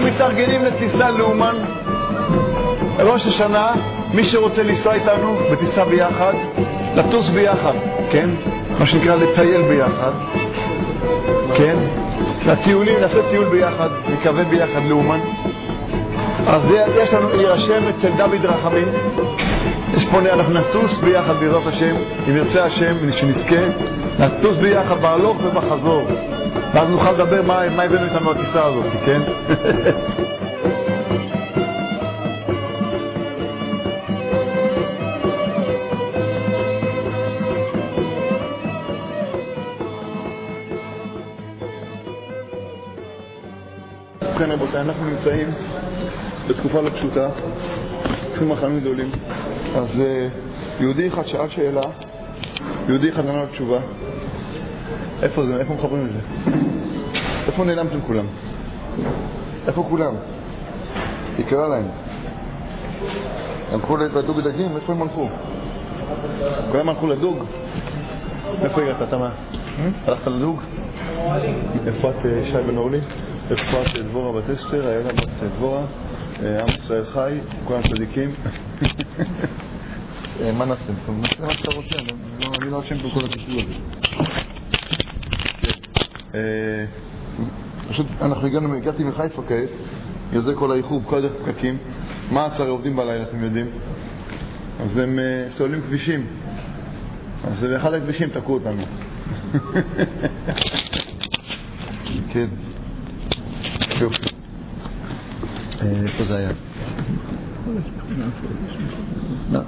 מתארגנים לטיסה לאומן. ראש השנה, מי שרוצה לנסוע איתנו בטיסה ביחד, לטוס ביחד, כן? מה שנקרא לטייל ביחד, כן? לטיולים, נעשה טיול ביחד, נקווה ביחד לאומן. אז יש לנו להירשם אצל דוד רחמים. יש פה, אנחנו נטוס ביחד בעזרת השם, אם ירצה השם, שנזכה, נטוס ביחד בהלוך ובחזור. ואז נוכל לדבר מה הבאנו איתנו בטיסה הזאת, כן? ובכן רבותיי, אנחנו נמצאים בתקופה לא פשוטה, צריכים מחמים גדולים. אז יהודי אחד שאל שאלה, יהודי אחד ענה תשובה. איפה זה? איפה מחברים את זה? איפה נעלמתם כולם? איפה כולם? יקרה להם. הם הלכו לדוג דגים, איפה הם הלכו? כולם הלכו לדוג? איפה הגעת? אתה מה? הלכת לדוג? איפה את שי בן אורלי? איפה את דבורה בת אסתר? היה לה בת דבורה? עם ישראל חי? כולם צדיקים? מה נעשה? נעשה מה שאתה רוצה, אני לא אשם בכל הקישור הזה. פשוט הגעתי מחיפה כעת, יוצא כל האיחור, כל הדרך פקקים. מה 10 עובדים בלילה, אתם יודעים? אז הם סוללים כבישים. אז באחד הכבישים תקעו אותנו. כן. יופי. איפה זה היה? לא.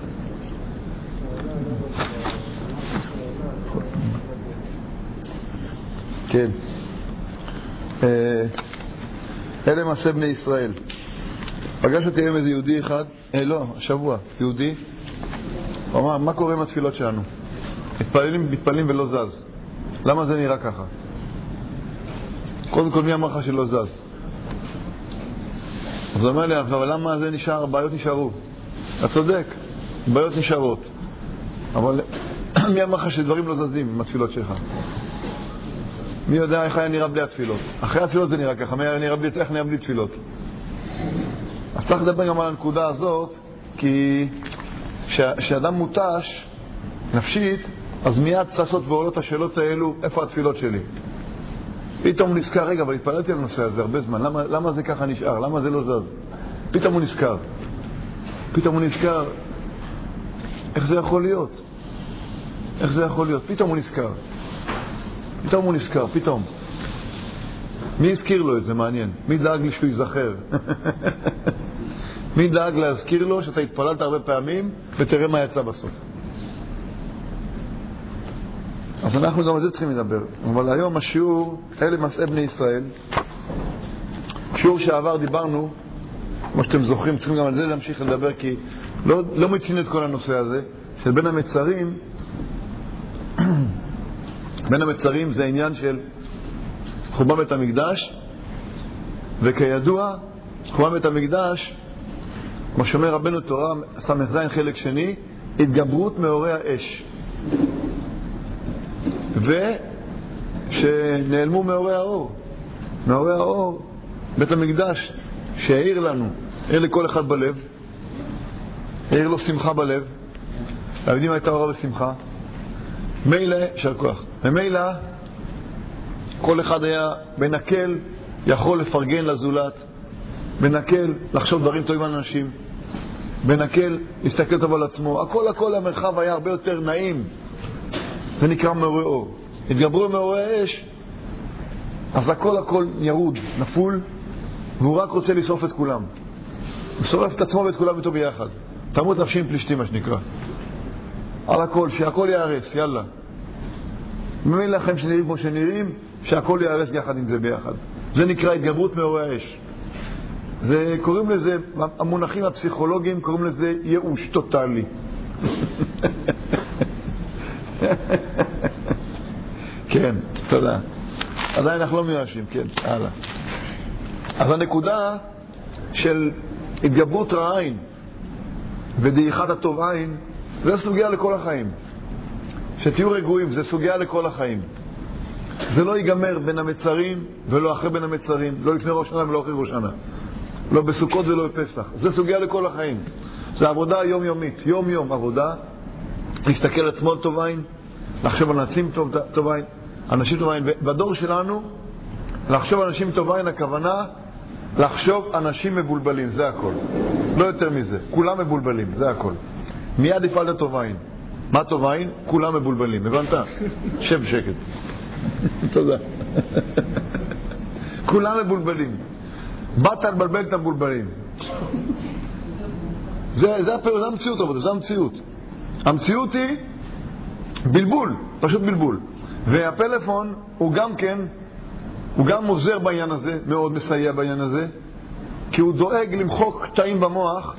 כן. אלה מעשה בני ישראל. פגש אותי היום איזה יהודי אחד, לא, השבוע, יהודי. הוא אמר, מה קורה עם התפילות שלנו? מתפללים ולא זז. למה זה נראה ככה? קודם כל מי אמר לך שלא זז? אז הוא אומר לי, אבל למה זה נשאר? בעיות נשארו. אתה צודק, בעיות נשארות. אבל מי אמר לך שדברים לא זזים עם התפילות שלך? מי יודע איך היה נראה בלי התפילות? אחרי התפילות זה נראה ככה, איך נראה בלי תפילות? אז צריך לדבר גם על הנקודה הזאת, כי כשאדם מותש נפשית, אז מיד צצות ועולות השאלות האלו, איפה התפילות שלי? פתאום הוא נזכר, רגע, אבל התפללתי על הנושא הזה הרבה זמן, למה זה ככה נשאר? למה זה לא זז? פתאום הוא נזכר. איך זה יכול להיות? פתאום הוא נזכר. מי הזכיר לו את זה? מעניין. מי דאג לי שהוא ייזכר? מי דאג להזכיר לו שאתה התפללת הרבה פעמים ותראה מה יצא בסוף? אז אנחנו גם על זה צריכים לדבר. אבל היום השיעור, אלה מעשה בני ישראל. שיעור שעבר דיברנו, כמו שאתם זוכרים, צריכים גם על זה להמשיך לדבר, כי לא מציין את כל הנושא הזה, של בין המצרים, זה העניין של חורבן בית המקדש, וכידוע, חורבן בית המקדש, כמו שאומר רבנו תורה, סמ"ז חלק שני, התגברות מאורי האש. ושנעלמו מאורי האור, בית המקדש שהעיר לנו, העיר לכל אחד בלב, העיר לו שמחה בלב. העבדים הייתה אורה בשמחה, מילא של כוח, ומילא כל אחד היה בנקל יכול לפרגן לזולת, בנקל לחשוב דברים טובים על אנשים, בנקל להסתכל טוב על עצמו. הכל המרחב היה הרבה יותר נעים. זה נקרא מאורי אור. התגברו מאורי האש, אז הכל ירוד, נפול, והוא רק רוצה לשרוף את כולם. הוא שורף את עצמו ואת כולם איתו ביחד. תמות נפשי עם פלישתים, מה שנקרא. על הכל, שהכל יערס, יאללה. ממילא לכם שנראים כמו שנראים, שהכל יערס יחד עם זה ביחד. זה נקרא התגברות מאורי האש. קוראים לזה, המונחים הפסיכולוגיים קוראים לזה ייאוש טוטלי. כן, תודה. עדיין אנחנו לא מיואשים, כן, הלאה. אז הנקודה של התגברות רעין ודעיכת הטוב עין, זה סוגיה לכל החיים. שתהיו רגועים, זה סוגיה לכל החיים. זה לא ייגמר בין המצרים ולא אחרי בין המצרים, לא לפני ראש שנה ולא אחרי ראש שנה. לא בסוכות ולא בפסח. זה סוגיה לכל החיים. זה עבודה יומיומית, יום עבודה, להסתכל על עצמו טוב עין, לחשוב על אנשים טוב עין, אנשים טוב עין. בדור שלנו, לחשוב על אנשים טוב עין, הכוונה, לחשוב אנשים מבולבלים, זה הכל. לא יותר מזה, כולם מבולבלים, זה הכל. מיד יפעל לטוב עין. מה טוב עין? כולם מבולבלים, הבנת? שב שקט. תודה. כולם מבולבלים. באת לבלבל את המבולבלים. זה המציאות, רבותיי, זה המציאות. המציאות היא בלבול, פשוט בלבול. והפלאפון הוא גם כן, הוא גם עוזר בעניין הזה, מאוד מסייע בעניין הזה, כי הוא דואג למחוק קטעים במוח,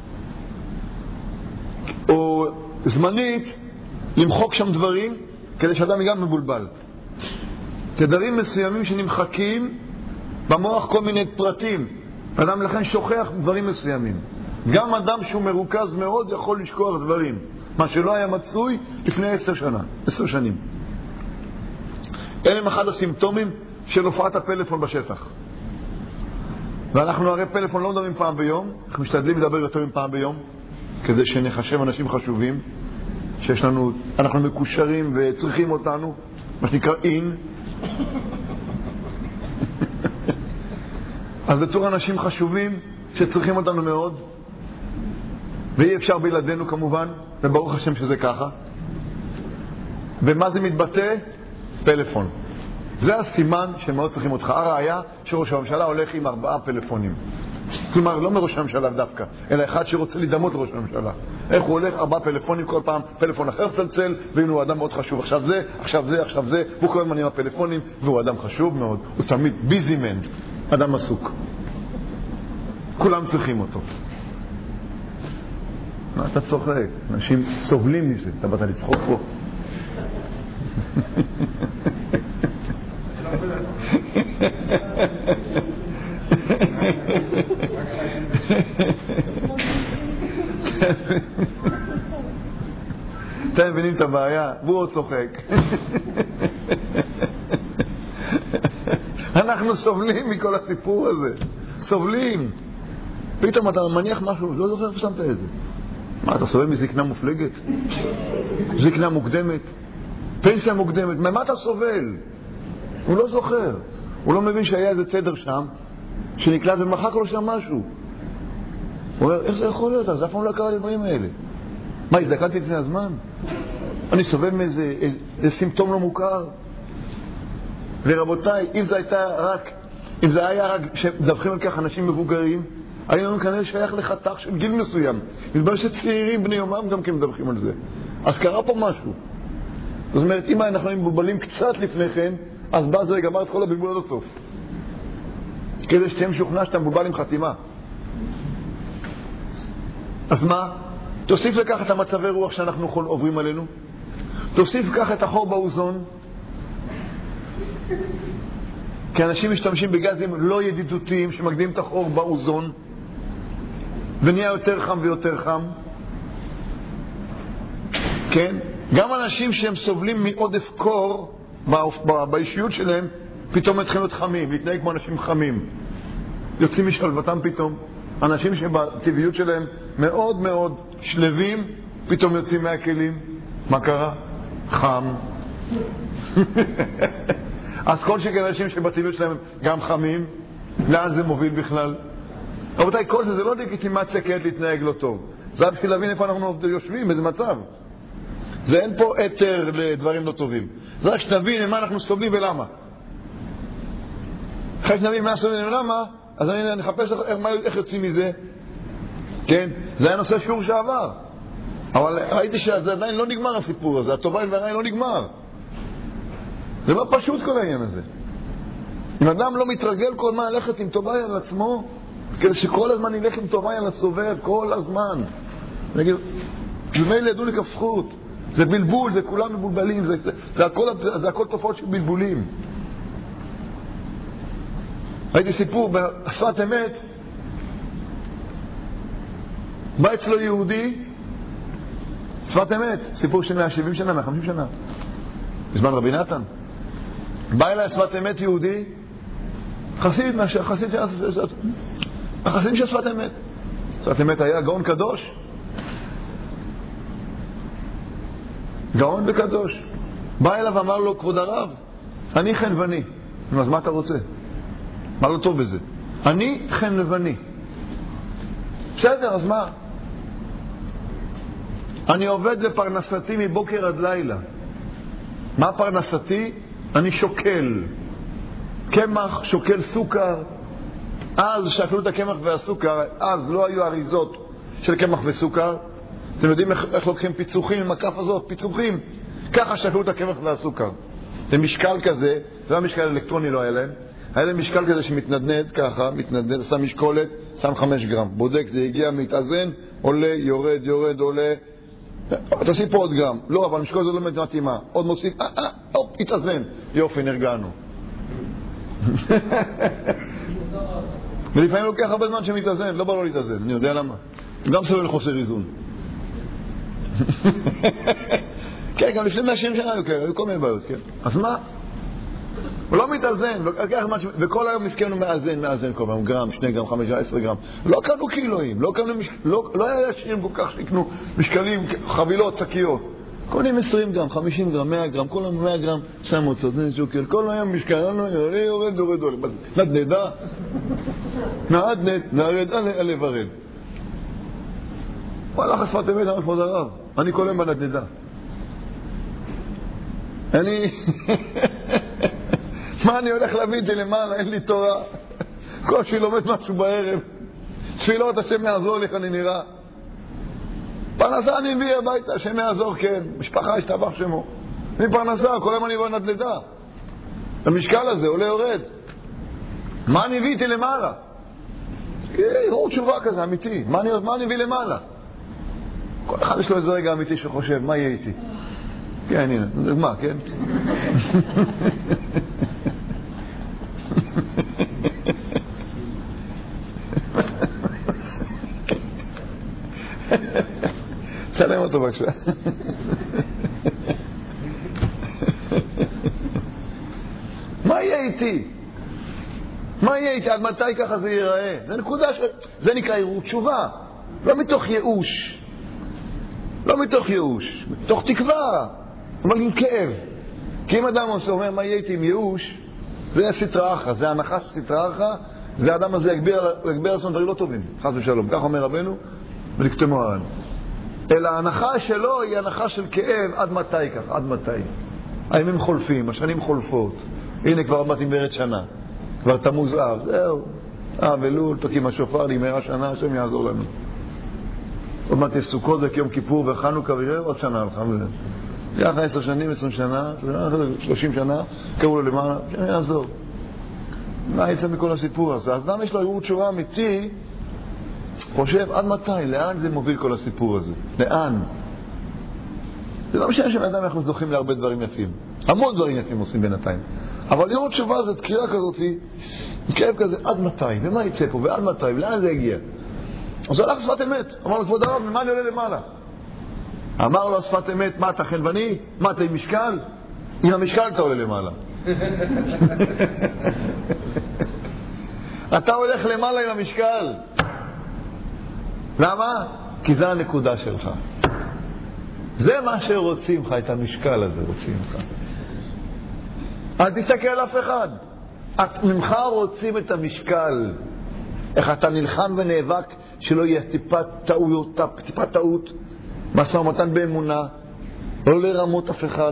או זמנית למחוק שם דברים, כדי שאדם גם מבולבל. תדרים מסוימים שנמחקים במוח כל מיני פרטים. אדם לכן שוכח דברים מסוימים. גם אדם שהוא מרוכז מאוד יכול לשכוח דברים. מה שלא היה מצוי לפני 10 שנים. אלה הם אחד הסימפטומים של הופעת הפלאפון בשטח. ואנחנו הרי פלאפון לא מדברים פעם ביום, אנחנו משתדלים לדבר יותר מפעם ביום, כדי שנחשב אנשים חשובים, שיש לנו, אנחנו מקושרים וצריכים אותנו, מה שנקרא אין. אז בתור אנשים חשובים שצריכים אותנו מאוד, ואי אפשר בלעדינו כמובן, וברוך השם שזה ככה. ומה זה מתבטא? פלאפון. זה הסימן שמאוד צריכים אותך. הראיה שראש הממשלה הולך עם 4 פלאפונים. כלומר, לא מראש הממשלה דווקא, אלא אחד שרוצה לדמות ראש הממשלה. איך הוא הולך 4 פלאפונים, כל פעם פלאפון אחר צלצל, והנה הוא אדם מאוד חשוב. עכשיו זה, והוא כל הזמן עם הפלאפונים, והוא אדם חשוב מאוד. הוא תמיד ביזי מן, אדם עסוק. כולם צריכים אותו. מה אתה צוחק? אנשים סובלים מזה. אתה באת לצחוק פה. אתם מבינים את הבעיה? והוא עוד צוחק. אנחנו סובלים מכל הסיפור הזה. סובלים. פתאום אתה מניח משהו, לא זוכר איפה שמת את זה. מה, אתה סובל מזקנה מופלגת? זקנה מוקדמת? פנסיה מוקדמת? ממה אתה סובל? הוא לא זוכר. הוא לא מבין שהיה איזה צדר שם, שנקלט ומחק לו שם משהו. הוא אומר, איך זה יכול להיות? אז אף פעם לא קרה לדברים האלה. מה, הזדקלתי לפני הזמן? אני סובל מאיזה סימפטום לא מוכר. ורבותיי, אם זה היה רק שדווחים על כך אנשים מבוגרים, היינו כנראה שייך לחתך של גיל מסוים. מסבר שצעירים בני יומם גם כן מדווחים על זה. אז קרה פה משהו. זאת אומרת, אם אנחנו מבולבלים קצת לפני כן, אז בא זה גמר את כל הבלבול עד הסוף. כדי שתהיה משוכנע שאתה מבולבל עם חתימה. אז מה? תוסיף לכך את המצבי רוח שאנחנו עוברים עלינו. תוסיף לכך את החור באוזון. כי אנשים משתמשים בגזים לא ידידותיים שמקדימים את החור באוזון. ונהיה יותר חם ויותר חם. כן? גם אנשים שהם סובלים מעודף קור באישיות שלהם, פתאום מתחילים להיות חמים, להתנהג כמו אנשים חמים. יוצאים משלוותם פתאום. אנשים שבטבעיות שלהם מאוד מאוד שלבים, פתאום יוצאים מהכלים. מה קרה? חם. אז כל שכן אנשים שבטבעיות שלהם גם חמים, לאן זה מוביל בכלל? רבותיי, כל זה לא לגיטימציה כעת להתנהג לא טוב. זה בשביל להבין איפה אנחנו יושבים, באיזה מצב. זה אין פה אתר לדברים לא טובים. זה רק שנבין למה אנחנו סובלים ולמה. אחרי שנבין מה סובלים ולמה, אז אני נחפש איך יוצאים מזה. כן? זה היה נושא שיעור שעבר. אבל ראיתי שזה עדיין לא נגמר הסיפור הזה. הטובה והרעה לא נגמר. זה לא פשוט כל העניין הזה. אם אדם לא מתרגל כל מה ללכת עם טובה על עצמו, כדי שכל הזמן ילך עם טובה על הסובב, כל הזמן. נגיד, ומילא ידעו לכף זכות. זה בלבול, זה כולם מבולבלים, זה הכל תופעות של בלבולים. ראיתי סיפור בשפת אמת, בא אצלו יהודי, שפת אמת, סיפור של 170 שנה, 150 שנה, בזמן רבי נתן. בא אליי שפת אמת יהודי, חסיד, החסידים של שפת אמת. שפת אמת היה גאון קדוש. גאון וקדוש. בא אליו ואמר לו, כבוד הרב, אני חן לבני. אז מה אתה רוצה? מה לא טוב בזה? אני חן לבני. בסדר, אז מה? אני עובד לפרנסתי מבוקר עד לילה. מה פרנסתי? אני שוקל. קמח, שוקל סוכר. אז שקלו את הקמח והסוכר, אז לא היו אריזות של קמח וסוכר. אתם יודעים איך לוקחים פיצוחים עם הכף הזאת? פיצוחים. ככה שקלו את הקמח והסוכר. זה משקל כזה, זה לא משקל אלקטרוני, לא היה להם. היה להם משקל כזה שמתנדנד ככה, מתנדנד, שם משקולת, שם 5 גרם. בודק, זה הגיע, מתאזן, עולה, יורד, עולה. תוסיף פה עוד גרם. לא, אבל משקולת זה לא מתאימה. עוד מוסיף, התאזן. יופי, נרגענו. ולפעמים לוקח הרבה זמן שמתאזן, לא בא לו להתאזן, אני יודע למה. גם סובל חוסר איזון. כן, גם לפני 100 שנה היו כל מיני בעיות, כן. אז מה? הוא לא מתאזן, וכל היום מסכנו מאזן כל פעם, גרם, 2 גרם, 5 גרם, 10 גרם. לא קנו קילואים, לא היה ישרים כל כך שקנו משקלים, חבילות, שקיות. קונים 20 גרם, 50 גרם, 100 גרם, כל היום 100 גרם, שם אותו, זה שוקל, כל היום משקל, יורד. נדנדה, נרד, עלה ורד. וואלה, חשפת אמת, אמר כבוד הרב, אני כל היום בנדנדה. מה אני הולך להביא את זה למעלה? אין לי תורה. כל שהיא לומד משהו בערב. תפילות, השם יעזור לי איך אני נראה. פרנסה אני מביא הביתה, השם יעזור, כן. משפחה ישתבח שמו. מפרנסה, כל היום אני בנדנדה. המשקל הזה עולה יורד. מה אני הבאתי למעלה? יראו תשובה כזה, אמיתי. מה אני הביא למעלה? כל אחד יש לו איזה רגע אמיתי שחושב, מה יהיה איתי? כן, הנה, דוגמה, כן? צלם אותו בבקשה. מה יהיה איתי? מה יהיה איתי? עד מתי ככה זה ייראה? זה נקודה זה נקרא ערעור תשובה. לא מתוך ייאוש. לא מתוך ייאוש. מתוך תקווה. אבל עם כאב. כי אם אדם אומר מה יהיה איתי עם ייאוש, זה סטרא אחרא. זה הנחה של סטרא אחרא. זה האדם הזה יגביר לעשות דברים לא טובים. חס ושלום. כך אומר רבנו ולכתמו הר"ן. אלא ההנחה שלו היא הנחה של כאב. עד מתי כך? עד מתי? הימים חולפים, השנים חולפות. הנה כבר באתי בערך שנה. כבר תמוז אב. זהו. ולול, תוקים השופר, נגמרה שנה, השם יעזור לנו. עוד מעט יש סוכות וכיום כיפור וחנוכה ועוד שנה הלכה. יחד 10 שנים, 20 שנה, 30 שנה, קראו לו למעלה, שאני יעזור. מה יצא מכל הסיפור הזה? אז למה יש לו ערעור תשובה אמיתי? חושב, עד מתי? לאן זה מוביל כל הסיפור הזה? לאן? זה לא משנה שבן אדם אנחנו זוכים להרבה דברים יפים. המון דברים יפים עושים בינתיים. אבל ערעור תשובה זה דקירה כזאת, כאב כזה, עד מתי? ומה יצא פה? ועד מתי? ולאן זה הגיע? אז הוא הלך שפת אמת. אמר לו, כבוד הרב, ממה אני עולה למעלה? אמר לו שפת אמת, מה אתה חנווני? מה אתה עם משקל? עם המשקל אתה עולה למעלה. אתה הולך למעלה עם המשקל. למה? כי זה הנקודה שלך. זה מה שרוצים לך, את המשקל הזה רוצים לך. אל תסתכל על אף אחד. ממך רוצים את המשקל. איך אתה נלחם ונאבק שלא יהיה טיפת טעות. משא ומתן באמונה, לא לרמות אף אחד.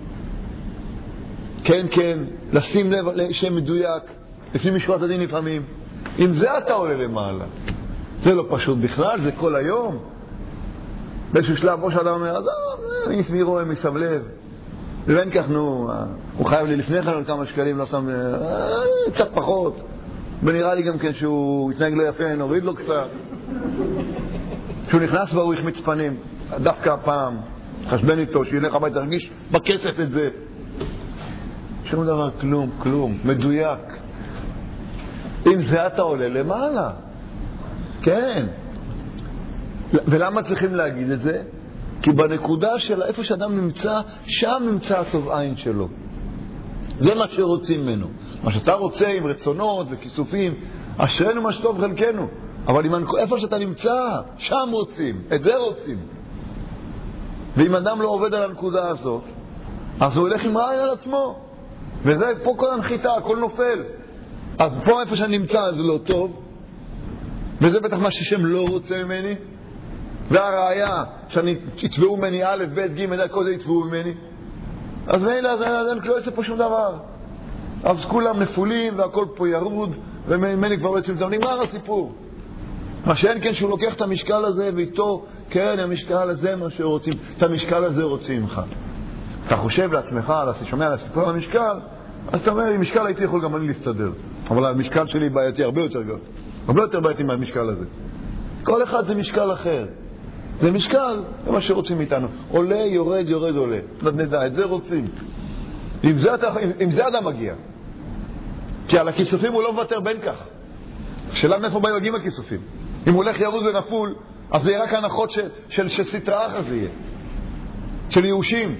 כן, כן, לשים לב שם מדויק, לפני משפט הדין לפעמים. אם זה אתה עולה למעלה, זה לא פשוט בכלל, זה כל היום. באיזשהו שלב, ראש האדם אומר, אז אני אסמירו, הם יסב לב. ואין כך, הוא חייב לי לפני כן על כמה שקלים, לא שם, קצת פחות. ונראה לי גם כן שהוא יתנהג לא יפה, נוריד לו קצת. כשהוא נכנס בה הוא יחמיץ פנים. דווקא הפעם, חשבן איתו, שילך הביתה, תרגיש בכסף את זה. שום דבר, כלום, מדויק. אם זה אתה עולה למעלה. כן. ולמה צריכים להגיד את זה? כי בנקודה של איפה שאדם נמצא, שם נמצא הטוב עין שלו. זה מה שרוצים ממנו. מה שאתה רוצה עם רצונות וכיסופים, אשרנו מה שטוב חלקנו. אבל איפה שאתה נמצא, שם רוצים, את זה רוצים. ואם אדם לא עובד על הנקודה הזאת, אז הוא הולך עם רעיון על עצמו. וזה פה כל הנחיתה, הכל נופל. אז פה איפה שאני נמצא זה לא טוב, וזה בטח מה ששם לא רוצה ממני, והראיה שאני יתבעו ממני א', ב', ג', כל זה יתבעו ממני. אז מילא, אז לא יעשה פה שום דבר. אז כולם נפולים והכל פה ירוד, וממני כבר לא יוצאים לזה. נגמר הסיפור. מה שאין כן שהוא לוקח את המשקל הזה ואיתו, כן, המשקל הזה מה שרוצים, את המשקל הזה רוצים ממך. אתה חושב לעצמך, שומע על הסיפור על המשקל, אז אתה אומר, עם משקל הייתי יכול גם אני להסתדר. אבל המשקל שלי בעייתי הרבה יותר גדול. הרבה יותר בעייתי מהמשקל הזה. כל אחד זה משקל אחר. זה משקל, זה מה שרוצים מאיתנו. עולה, יורד, יורד, עולה. נדע, את זה רוצים. עם זה אדם מגיע. כי על הכיסופים הוא לא מוותר בין כך. שאלה מאיפה מגיעים הכיסופים. אם הוא הולך ירוד ונפול, אז זה יהיה רק הנחות של סטרה אחת זה יהיה. של ייאושים.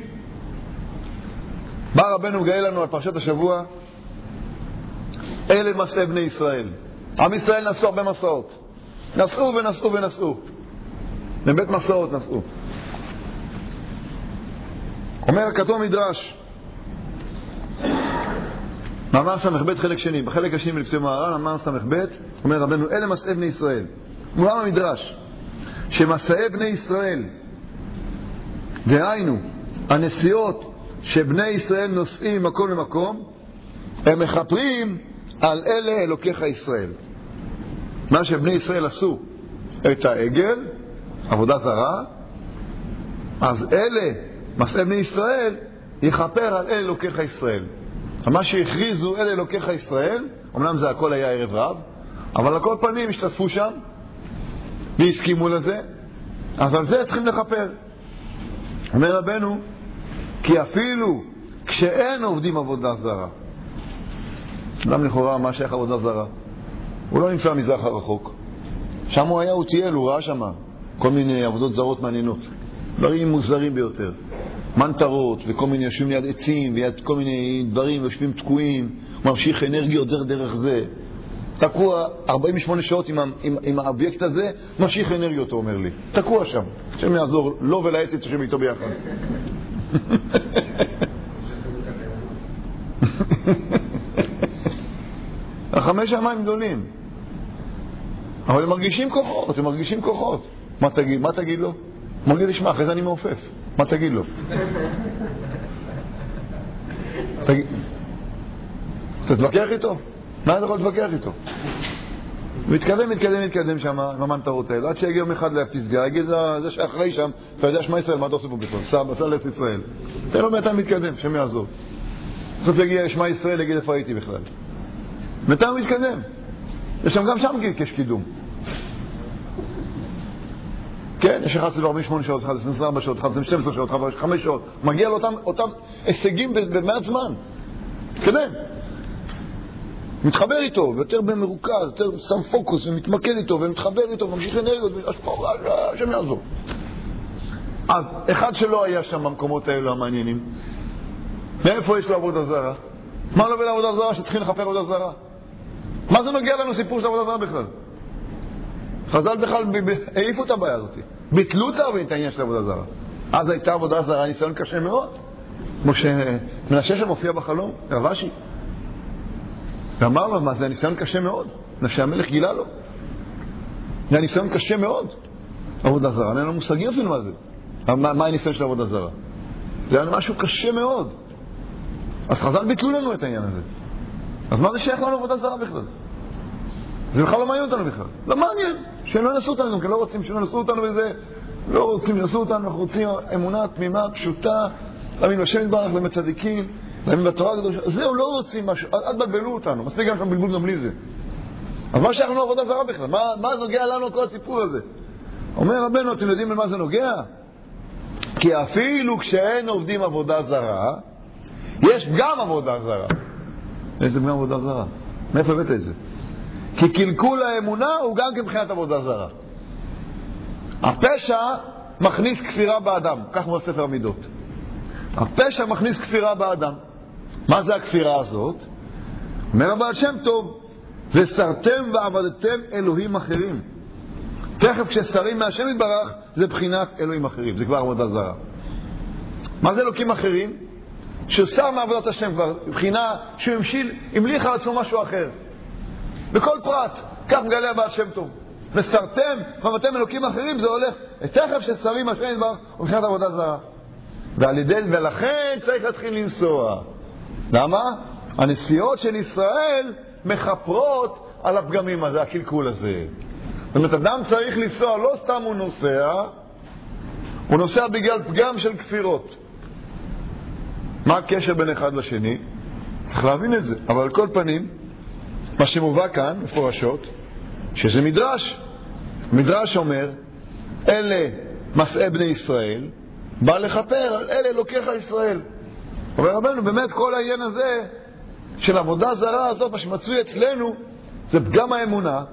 בא רבנו מגלה לנו על פרשת השבוע, אלה מסעי בני ישראל. עם ישראל נסעו הרבה מסעות. נסעו ונסעו ונסעו. לבית מסעות נסעו. אומר כתוב מדרש, מאמר סמ"ב חלק שני, בחלק השני מלפני מהר"ן, מאמר סמ"ב, אומר רבנו, אלה מסעי בני ישראל. מולם המדרש, שמסעי בני ישראל, דהיינו, הנסיעות שבני ישראל נוסעים ממקום למקום, הם מחפרים על אלה אלוקיך ישראל. מה שבני ישראל עשו, את העגל, עבודה זרה, אז אלה, מסעי בני ישראל, יכפר על אלה אלוקיך ישראל. מה שהכריזו אלה אלוקיך ישראל, אמנם זה הכל היה ערב רב, אבל על כל פנים השתתפו שם, והסכימו לזה, אז על זה צריכים לכפר. אומר רבנו, כי אפילו כשאין עובדים עבודה זרה, אדם לכאורה מה שייך עבודה זרה? הוא לא נמצא במזרח הרחוק. שם הוא היה, הוא טייל, הוא ראה שם כל מיני עבודות זרות מעניינות. דברים מוזרים ביותר. מנטרות וכל מיני יושבים ליד עצים ויד כל מיני דברים יושבים תקועים. הוא ממשיך אנרגיות דרך זה. תקוע 48 שעות עם האובייקט הזה, ממשיך אנרגיות, הוא אומר לי. תקוע שם. השם יעזור לו ולעץ יתשב איתו ביחד. החמש המים גדולים. אבל הם מרגישים כוחות, הם מרגישים כוחות. מה תגיד לו? מגיד לשמע, אחרי זה אני מעופף. מה תגיד לו? תתווכח איתו? מה אתה יכול להתווכח איתו? מתקדם שם, עם המנטרות האלה, עד שיגיע יום אחד לפסגה, יגיד זה שאחרי שם, אתה יודע שמה ישראל, מה אתה עושה פה בכלל? סע לארץ ישראל. תן לו מעתה מתקדם, שם יעזור. בסוף יגיע שמה ישראל, יגיד איפה הייתי בכלל. מעתה מתקדם. יש גם שם יש קידום. כן, יש 48 שעות, 24 שעות, 12 שעות, 5 שעות. מגיע לאותם הישגים במעט זמן. מתקדם. מתחבר איתו, ויותר במרוכז, יותר שם פוקוס ומתמקד איתו, ומתחבר איתו, וממשיך אנרגיות, השם יעזור. אז אחד שלא היה שם במקומות האלו המעניינים, מאיפה יש לו עבודה זרה? מה לא בעבודה זרה שתתחיל לחפר עבודה זרה? מה זה נוגע לנו סיפור של עבודה זרה בכלל? חז"ל בכלל העיפו את הבעיה הזאת. ביטלו את העניין של עבודה זרה. אז הייתה עבודה זרה, ניסיון קשה מאוד. כמו שמנשה שמופיע בחלום, רבשי. ואמר לו, מה זה הניסיון קשה מאוד? נפשי המלך גילה לו. זה הניסיון קשה מאוד. עבודה זרה, אין לנו מושגים אפילו מה זה. מה הניסיון של עבודה זרה? זה היה משהו קשה מאוד. אז חז"ל ביטלו לנו את העניין הזה. אז מה זה שייך לנו עבודה זרה בכלל? זה בכלל לא מעניין אותנו בכלל. לא מעניין. שהם לא נסו אותנו, כי לא רוצים שהם נסו אותנו בזה. לא רוצים לנסו אותנו, אנחנו רוצים אמונה תמימה, פשוטה, להאמין בשם יתברך ומצדיקים, להאמין בתורה הקדושה. זהו, לא רוצים משהו, אל תבלבלו אותנו. מספיק גם בלבול גם בלי זה. אז מה שייך לנו עבודה זרה בכלל? מה נוגע לנו כל הסיפור הזה? אומר רבנו, אתם יודעים למה זה נוגע? כי אפילו כשאין עובדים עבודה זרה, יש גם עבודה זרה. איזה גם עבודה זרה? מאיפה הבאת את זה? כי קלקול האמונה הוא גם כבחינת עבודה זרה. הפשע מכניס כפירה באדם, כך הוא הספר המידות. הפשע מכניס כפירה באדם. מה זה הכפירה הזאת? אומר הבעל שם טוב, וסרתם ועבדתם אלוהים אחרים. תכף כששרים מהשם יתברך, זה בחינת אלוהים אחרים, זה כבר עבודה זרה. מה זה אלוקים אחרים? ששר מעבודת השם כבר, בחינה שהוא המליך על עצמו משהו אחר. בכל פרט, כך מגלה הבעל שם טוב. ושרתם, ואתם אלוקים אחרים, זה הולך, תכף ששרים מהשם יתברך, הוא בחינת עבודה זרה. ולכן צריך להתחיל לנסוע. למה? הנסיעות של ישראל מחפרות על הפגמים הזה, הקלקול הזה. זאת אומרת, אדם צריך לנסוע, לא סתם הוא נוסע בגלל פגם של כפירות. מה הקשר בין אחד לשני? צריך להבין את זה. אבל על כל פנים, מה שמובא כאן, מפורשות, שזה מדרש. מדרש אומר, אלה מסעי בני ישראל, בא לחפר על אלה אלוקיך ישראל. אבל רבנו, באמת כל העניין הזה, של עבודה זרה הזאת, מה שמצוי אצלנו, זה פגם האמונה.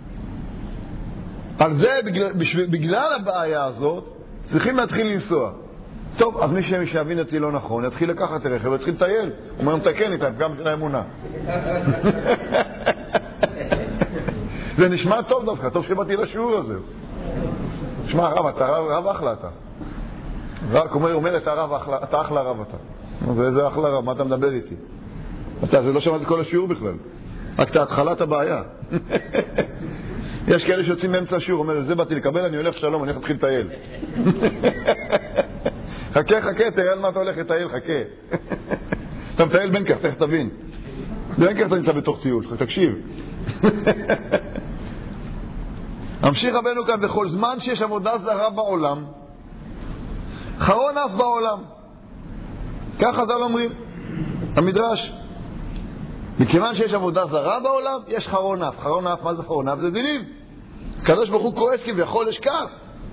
על זה, בגלל הבעיה הזאת, צריכים להתחיל לנסוע. טוב, אז מי שיבין אותי לא נכון, יתחיל לקחת רכב ויתחיל לטייל. הוא אומר, מתקן איתה, פגם של האמונה. זה נשמע טוב דווקא, טוב שבאתי לשיעור הזה. שמע, רב, אתה רב אחלה אתה. רק אומר, אתה אחלה רב אתה. וזה אחלה רב, מה אתה מדבר איתי? אתה, זה לא שמעת כל השיעור בכלל. רק את התחלת הבעיה. יש כאלה שיוצאים מאמצע השיעור, אומר, זה באתי לקבל, אני הולך שלום, אני הולך להתחיל לטייל. חכה, תראה על מה אתה הולך לטייל, חכה. אתה מטייל בין כך, תכף תבין. בין כך אתה נמצא בתוך טיול, תקשיב. המשיך רבנו כאן, בכל זמן שיש עבודה זרה בעולם, חרון אף בעולם. ככה זה אומרים, המדרש. מכיוון שיש עבודה זרה בעולם, יש חרון אף. חרון אף, מה זה חרון אף? זה דינים. הקדוש ברוך הוא כועס כביכול לשכח.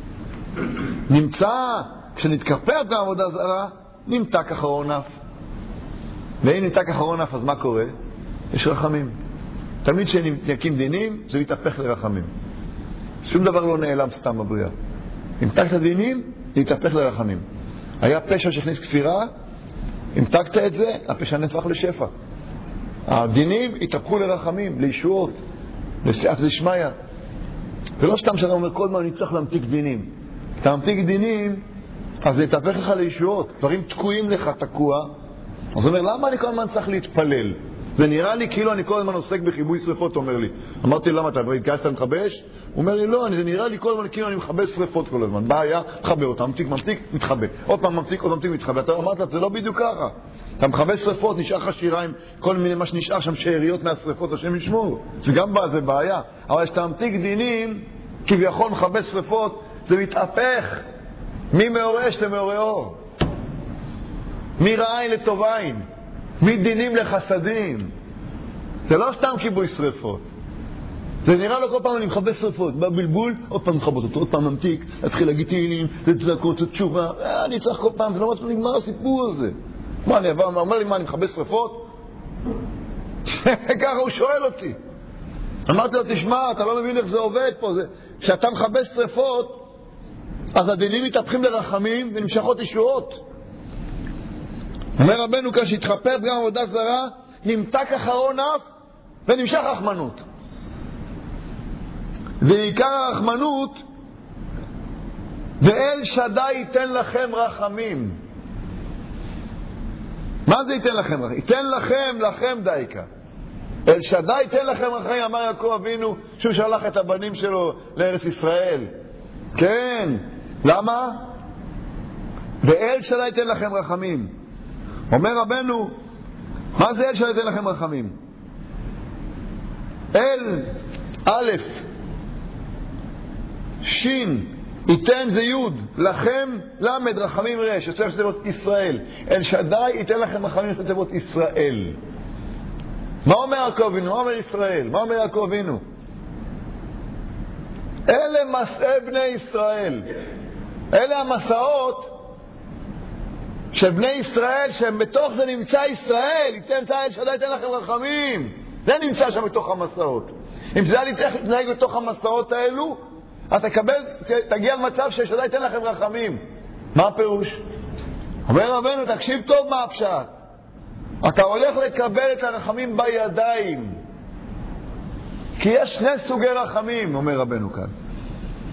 נמצא, כשנתכפר את העבודה זרה, נמתק החרון אף. ואם נמתק החרון אף, אז מה קורה? יש רחמים. תמיד כשנקים דינים, זה מתהפך לרחמים. שום דבר לא נעלם סתם בבריאה. נמתק את הדינים, נתהפך לרחמים. היה פשע שהכניס כפירה, המתקת את זה, הפשע נהפך לשפע. הדינים התהפכו לרחמים, לישועות, לסייעתא דשמיא. ולא סתם שאתה אומר, כל מה אני צריך להמתיק דינים. אתה ממתיק דינים, אז זה יתהפך לך לישועות. דברים תקועים לך, תקוע. אז הוא אומר, למה אני כל הזמן צריך להתפלל? זה נראה לי כאילו אני כל הזמן עוסק בכיבוי שריפות, אומר לי. אמרתי, למה אתה התגייסת למכבש? הוא אומר לי, לא, זה נראה לי כל הזמן כאילו אני מכבה שריפות כל הזמן. בעיה, מכבה אותה, ממתיק, מתחבא. עוד פעם ממתיק, מתחבא. אתה אמרת, זה לא בדיוק ככה. אתה מכבה שריפות, נשאר לך שיריים, כל מיני מה שנשאר שם, שאריות מהשריפות, השם ישמור. זה גם זה בעיה. אבל כשאתה ממתיק דינים, כביכול מכבה שריפות, זה מתהפך. ממאור אש למאור אור. מרעה עין לטוב עין. מדינים לחסדים. זה לא סתם כיבוי שריפות. זה נראה לו כל פעם אני מכבה שריפות. בא בלבול, עוד פעם מכבות אותו, עוד פעם ממתיק, להתחיל להגיד תהילים, לצעקות, לתשובה. אני צריך כל פעם, זה לא מצליח נגמר הסיפור הזה. מה, אני אומר לי מה, אני מכבה שריפות? ככה הוא שואל אותי. אמרתי לו, תשמע, אתה לא מבין איך זה עובד פה. כשאתה מכבה שריפות, אז הדינים מתהפכים לרחמים ונמשכות ישועות. אומר רבנו, כשהתחפר גם עבודה זרה, נמתק אחרון אף ונמשך רחמנות. ועיקר הרחמנות, ואל שדי ייתן לכם רחמים. מה זה ייתן לכם רחמים? ייתן לכם דייקה. אל שדי ייתן לכם רחמים, אמר יעקב אבינו, שהוא שלח את הבנים שלו לארץ ישראל. כן, למה? ואל שדי ייתן לכם רחמים. אומר רבנו, מה זה אל שדי ייתן לכם רחמים? אל, א', שין, ייתן זה יוד, לכם למד רחמים רש, יוצא שתיבות ישראל. אל שדי ייתן לכם רחמים שתיבות ישראל. מה אומר יעקב אבינו? מה אומר ישראל? מה אומר יעקב אבינו? אלה מסעי בני ישראל. אלה המסעות של בני ישראל, שבתוך זה נמצא ישראל. ייתן אל שדי ייתן לכם רחמים. זה נמצא שם בתוך המסעות. אם זה היה להתנהג בתוך המסעות האלו, אז תגיע למצב ששדי ייתן לכם רחמים. מה הפירוש? אומר רבנו, תקשיב טוב מה הפשט. אתה הולך לקבל את הרחמים בידיים. כי יש שני סוגי רחמים, אומר רבנו כאן.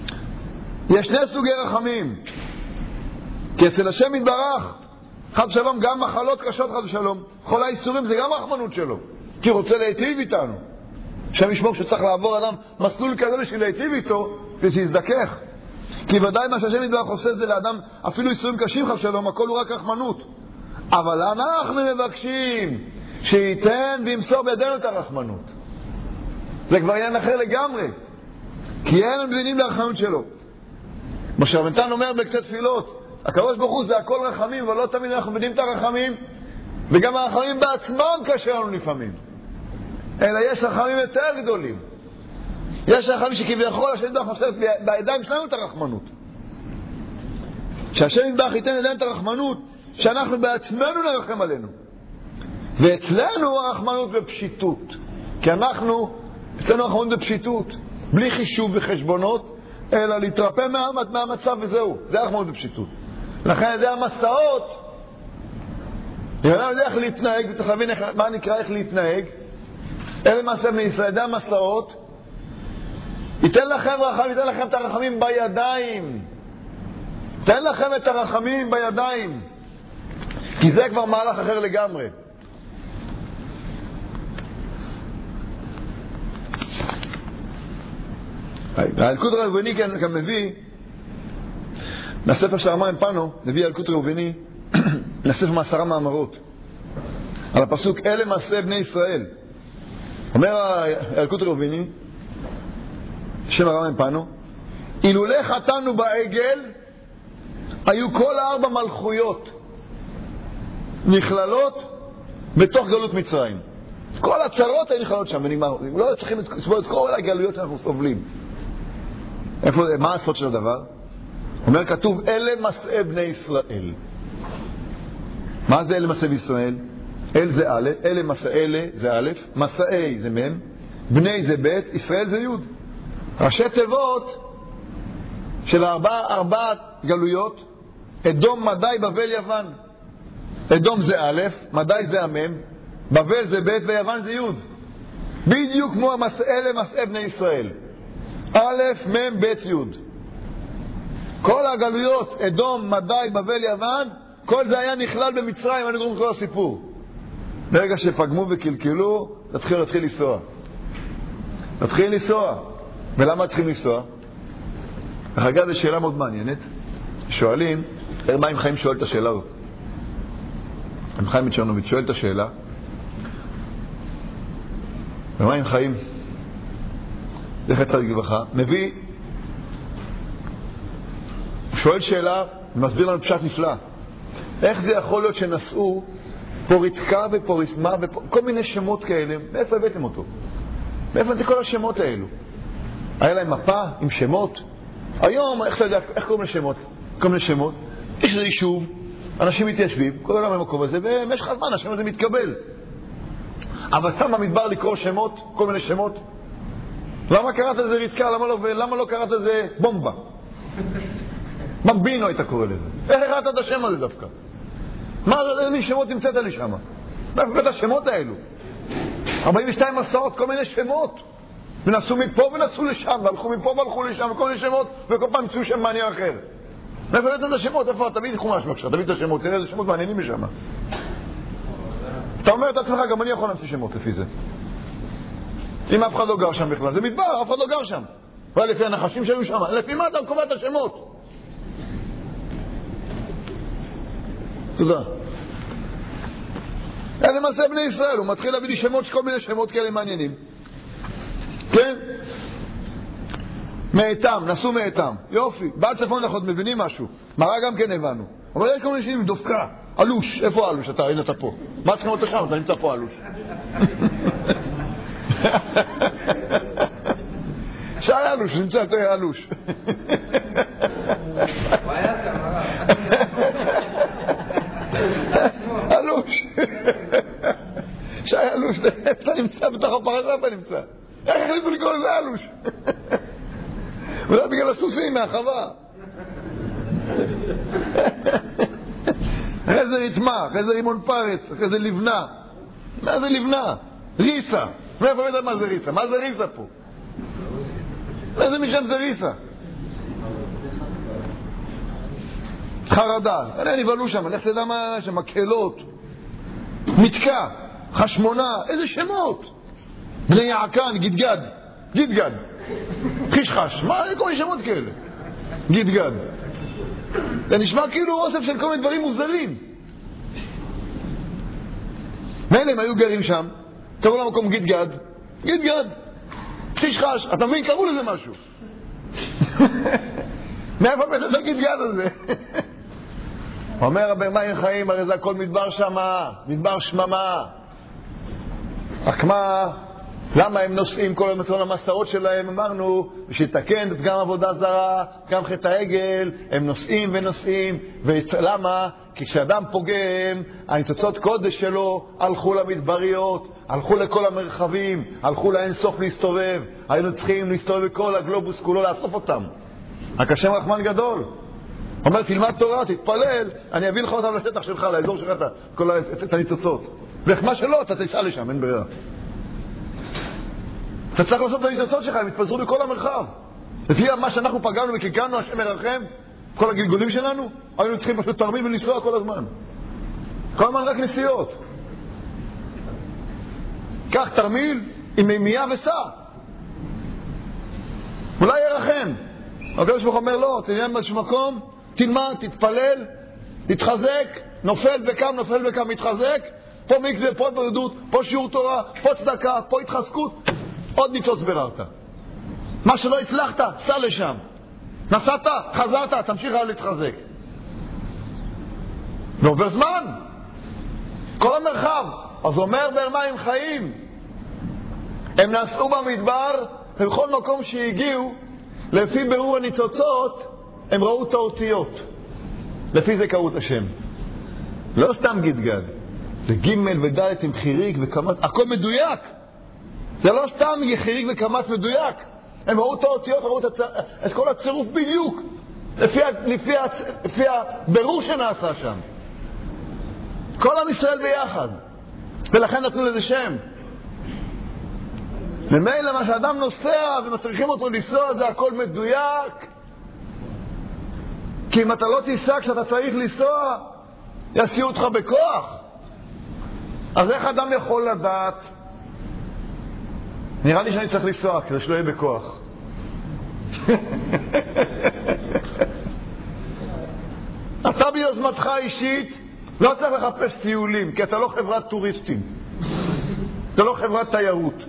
יש שני סוגי רחמים. כי אצל השם יתברך, חד שלום, גם מחלות קשות חד שלום, כל האיסורים זה גם רחמנות שלו. כי הוא רוצה להיטיב איתנו. שם ישמור שצריך לעבור אדם מסלול כזה בשביל להיטיב איתו, ושיזדכך. כי ודאי מה שהשם יתברך עושה זה לאדם, אפילו איסורים קשים חד שלום, הכל הוא רק רחמנות. אבל אנחנו מבקשים שייתן וימסור בידינו את הרחמנות. זה כבר עניין אחר לגמרי. כי אין מבינים לרחמנות שלו. משה רבנתן אומר בקצת תפילות, הקדוש ברוך הוא זה הכל רחמים, אבל לא תמיד אנחנו מבינים את הרחמים, וגם הרחמים בעצמם קשה לנו לפעמים. אלא יש רחמים יותר גדולים. יש רחמים שכביכול השם יתברך עושה בידיים שלנו את הרחמנות. שהשם יתברך ייתן לידינו את הרחמנות, שאנחנו בעצמנו נרחם עלינו. ואצלנו הרחמנות בפשיטות. כי אצלנו הרחמנות בפשיטות, בלי חישוב וחשבונות, אלא להתרפא מהמצב וזהו. זה הרחמנות בפשיטות. לכן זה המסעות. אם אני יודע איך להתנהג, וצריך להבין מה נקרא איך להתנהג, אלה מעשה מישראל, זה המסעות. ייתן לכם רחם, ייתן לכם את הרחמים בידיים. ייתן לכם את הרחמים בידיים. כי זה כבר מהלך אחר לגמרי. הילקוט ראובני כאן מביא, מהספר של הרמב"ם פנו, מביא הילקוט ראובני, לספר מ10 מאמרות. על הפסוק, אלה מעשה בני ישראל. אומר הילקוט ראובני, שם הרמב"ם פנו, אילולא חטאנו בעגל, היו כל 4 מלכויות נכללות בתוך גלות מצרים. כל הצרות היו נכללות שם ונגמר. לא צריכים לסבול את כל הגלויות שאנחנו סובלים. מה הסוד של הדבר? אומר כתוב, אלה מסעי בני ישראל. מה זה אלה מסעי בישראל? אל זה א', אלה מסעי זה א', מסעי זה מ', בני זה ב', ישראל זה י'. ראשי תיבות של 4 גלויות, אדום, מדי, בבל, יוון. אדום זה א', מדי זה המ', בבל זה ב' ויוון זה י'. בדיוק כמו אלה מסעי בני ישראל. א', מ', ב', י'. כל הגלויות, אדום, מדי, בבל, יוון, כל זה היה נכלל במצרים, אני קוראים כל הסיפור. ברגע שפגמו וקלקלו, תתחיל לנסוע. תתחיל לנסוע. ולמה צריכים לנסוע? אגב, זו שאלה מאוד מעניינת. שואלים, מים חיים שואל את השאלה הזאת. חיים מצ'רנוביץ' שואל את השאלה. מים חיים, זכר צדיק לברכה, מביא, שואל שאלה, מסביר לנו פשט נפלא. איך זה יכול להיות שנסעו פוריטקה ופוריסמה וכל מיני שמות כאלה? מאיפה הבאתם אותו? מאיפה זה כל השמות האלו? היה להם מפה עם שמות. היום, איך אתה יודע, איך קוראים לשמות? כל מיני שמות. יש איזה יישוב, אנשים מתיישבים, כל העולם במקום הזה, ובמשך הזמן השם הזה מתקבל. אבל סתם במדבר לקרוא שמות, כל מיני שמות. למה קראת לזה ריתקה? למה לא קראת לזה בומבה? במבינו היית קורא לזה. איך קראת את השם הזה דווקא? מה זה, איזה שמות נמצאת לי שם? מאיפה את השמות האלו? 42 מסעות, כל מיני שמות. ונסעו מפה ונסעו לשם, והלכו מפה והלכו לשם, וכל מיני שמות, וכל פעם נמצאו שם מעניין אחר. מאיפה הבאת את השמות? איפה? תביא חומש בבקשה, תביא את השמות, תראה איזה שמות מעניינים משם. אתה אומר את עצמך, גם אני יכול להמציא שמות לפי זה. אם אף אחד לא גר שם בכלל, זה מדבר, אף אחד לא גר שם. אבל לפי הנחשים שהיו שם, לפי מה אתה קובע את השמות? תודה. איזה מעשה בני ישראל, הוא מתחיל להביא לי שמות, כל מיני שמות כאלה מעניינים. כן? מאיתם, נסעו מאיתם. יופי. בעד צפון אנחנו מבינים משהו. מראה גם כן הבנו. אבל יש כל מיני שנים, דופקה. אלוש. איפה אלוש? הנה אתה פה. מה צריכים אותך שם? אתה נמצא פה אלוש. שי אלוש, נמצא יותר אלוש. אלוש. שי אלוש, אתה נמצא בתוך הפרשה, אתה נמצא. איך החליטו לקרוא לזה אלוש? אולי בגלל הסוסים מהחווה. אחרי זה רתמח, אחרי זה רימון פרץ, אחרי זה לבנה. מה זה לבנה? ריסה. מאיפה יודע מה זה ריסה? מה זה ריסה פה? איזה משם זה ריסה? חרדה, נבלו שם, לך תדע מה שם, מקהלות, מתקע, חשמונה, איזה שמות. בני יעקן, גידגד, חישחש, מה זה כל מיני שמות כאלה? גידגד. זה נשמע כאילו אוסף של כל מיני דברים מוזרים. מילא הם היו גרים שם, קראו למקום גידגד, חישחש, אתה מבין? קראו לזה משהו. מאיפה בטח הגידגד הזה? אומר רבי מים חיים, הרי זה הכל מדבר שמה, מדבר שממה. רק מה, למה הם נוסעים כל המסעות המסעות שלהם? אמרנו, בשביל את גם עבודה זרה, גם חטא העגל, הם נוסעים ונוסעים. ולמה? כי כשאדם פוגם, הניצוצות קודש שלו הלכו למדבריות, הלכו לכל המרחבים, הלכו לאינסוף להסתובב. היינו צריכים להסתובב בכל הגלובוס כולו, לאסוף אותם. רק השם רחמן גדול. אומר, תלמד תורה, תתפלל, אני אביא לך אותם לשטח שלך, לאזור שלך, את הניצוצות. ומה שלא, אתה תיסע לשם, אין ברירה. אתה צריך לעשות את הניצוצות שלך, הם יתפזרו בכל המרחב. לפי מה שאנחנו פגענו וקיקנו, השם מרחם, כל הגלגולים שלנו, היינו צריכים פשוט תרמיל ולנסוע כל הזמן. כל הזמן רק נסיעות. קח תרמיל עם מימייה וסע. אולי ירחם. הקדוש ברוך הוא אומר, לא, תנהל באיזשהו מקום, תלמד, תתפלל, תתחזק, נופל וקם, מתחזק, פה מקווה, פה התבודדות, פה שיעור תורה, פה צדקה, פה התחזקות, עוד ניצוץ בררת. מה שלא הצלחת, סע לשם. נסעת, חזרת, תמשיך להתחזק. ועובר זמן. כל המרחב. אז אומר במים חיים, הם נסעו במדבר, ובכל מקום שהגיעו, לפי ברור הניצוצות, הם ראו את האותיות. לפי זה קראו את השם. לא סתם גידגד. זה ג' וד' עם חיריק וקמת, הכל מדויק. זה לא סתם חיריק וקמת מדויק. הם ראו את האותיות, ראו את כל הצירוף בדיוק. לפי הבירור שנעשה שם. כל עם ישראל ביחד. ולכן נתנו לזה שם. ממילא מה שאדם נוסע ומצריכים אותו לנסוע זה הכל מדויק. כי אם אתה לא תיסע כשאתה צריך לנסוע, יסיעו אותך בכוח. אז איך אדם יכול לדעת? נראה לי שאני צריך לנסוע כדי שלא יהיה בכוח. אתה ביוזמתך אישית לא צריך לחפש טיולים, כי אתה לא חברת טוריסטים. אתה לא חברת תיירות.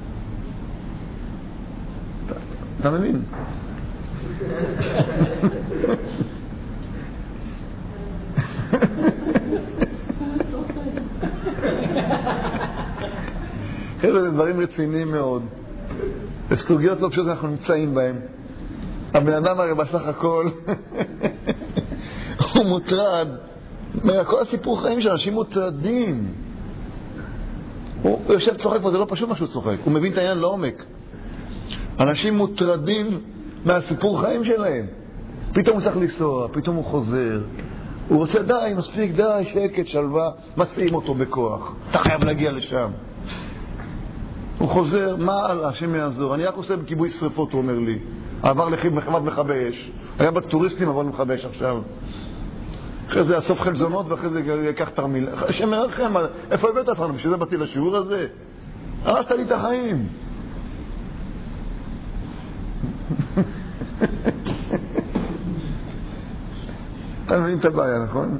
אתה מבין? זה דברים רציניים מאוד. בסוגיות לא פשוט אנחנו נמצאים בהם. הבן אדם הרי בסך הכל הוא מוטרד. כל הסיפור חיים של אנשים מוטרדים. הוא יושב צוחק, אבל זה לא פשוט משהו צוחק. הוא מבין את העניין לעומק. אנשים מוטרדים מהסיפור חיים שלהם. פתאום הוא צריך לנסוע, פתאום הוא חוזר. הוא רוצה די, מספיק, די, שקט, שלווה, מציעים אותו בכוח. אתה חייב להגיע לשם. הוא חוזר, מה על השם יעזור? אני רק עושה בכיבוי שריפות, הוא אומר לי. עבר לחברת מכבי אש. היה בטוריסטים, עבר למכבי אש עכשיו. אחרי זה יאסוף חלזונות, ואחרי זה יקח תרמיל. השם מרחם, איפה הבאת אותנו? בשביל זה באתי לשיעור הזה? הרסת לי את החיים. אתה מבין את הבעיה, נכון?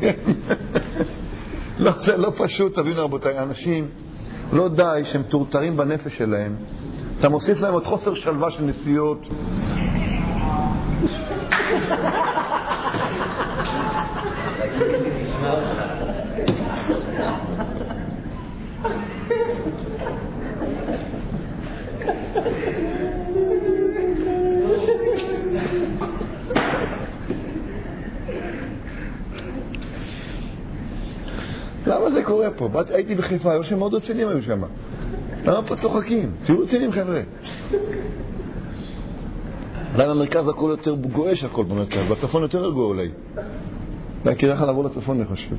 לא, זה לא פשוט, תבינו רבותיי, אנשים לא די שהם טורטרים בנפש שלהם, אתה מוסיף להם עוד חוסר שלווה של נסיעות. למה זה קורה פה? הייתי בחיפה, היו שם מאוד רציניים היו שם. למה פה צוחקים? תהיו רציניים חבר'ה. אולי במרכז הכל יותר גואש הכל במרכז, בצפון יותר רגוע אולי. אולי כדאי לך לעבור לצפון אני חושב.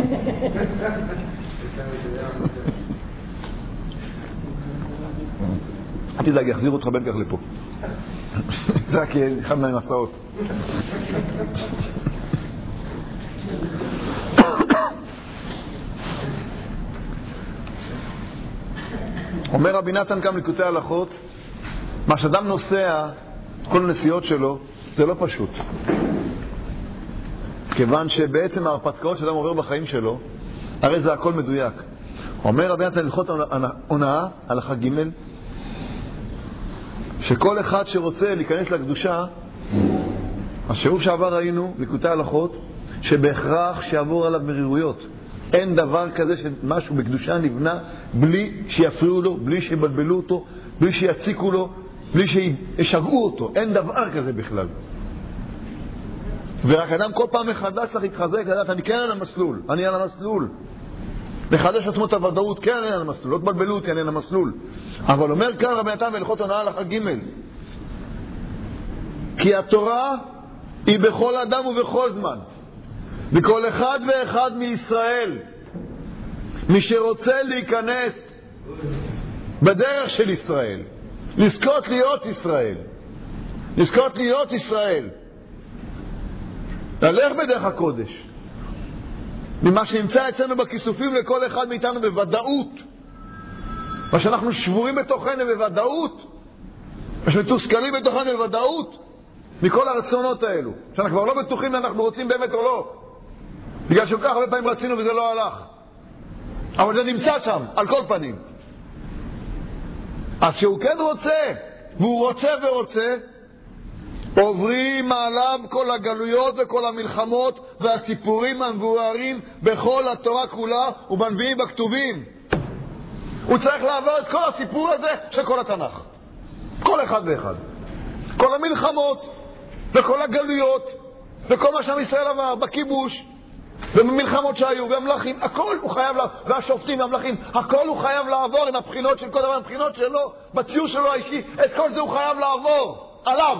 אל תדאג, יחזיר אותך בין כך לפה. זה רק אחד מהמסעות. אומר רבי נתן כאן ליקוטי הלכות, מה שאדם נוסע, כל הנסיעות שלו, זה לא פשוט. כיוון שבעצם ההרפתקאות שאדם עובר בחיים שלו, הרי זה הכל מדויק. אומר רבי נתן הלכות הונאה, הלכה ג', שכל אחד שרוצה להיכנס לקדושה, השיעור שעבר ראינו, ליקוטי הלכות, שבהכרח שיעבור עליו מרירויות. אין דבר כזה שמשהו בקדושה נבנה בלי שיפריעו לו, בלי שיבלבלו אותו, בלי שיציקו לו, בלי שישגעו אותו. אין דבר כזה בכלל. ורק אדם כל פעם מחדש צריך להתחזק, לדעת, אני כן על המסלול, אני על המסלול. מחדש עצמו את הוודאות, כן אני על המסלול, לא תבלבלו אותי, אני על המסלול. אבל אומר כאן רבי נתן בהלכות הונאה הלכה ג', כי התורה היא בכל אדם ובכל זמן. וכל אחד ואחד מישראל, מי שרוצה להיכנס בדרך של ישראל, לזכות להיות ישראל, לזכות להיות ישראל, ללך בדרך הקודש, ממה שנמצא אצלנו בכיסופים לכל אחד מאיתנו בוודאות, מה שאנחנו שבורים בתוכנו בוודאות, מה שמתוסכלים בתוכנו בוודאות, מכל הרצונות האלו, שאנחנו כבר לא בטוחים אם אנחנו רוצים באמת או לא, בגלל שכל כך הרבה פעמים רצינו וזה לא הלך, אבל זה נמצא שם על כל פנים. אז שהוא כן רוצה, והוא רוצה ורוצה, עוברים מעליו כל הגלויות וכל המלחמות והסיפורים המבוארים בכל התורה כולה ובנביאים בכתובים. הוא צריך לעבור את כל הסיפור הזה של כל התנ"ך, כל אחד ואחד, כל המלחמות וכל הגלויות וכל מה שעם ישראל עבר בכיבוש ובמלחמות שהיו והמלכים, הכל הוא חייב לעבור, והשופטים והמלכים, הכל הוא חייב לעבור עם הבחינות של כל דבר, הבחינות שלו בציור שלו האישי, את כל זה הוא חייב לעבור עליו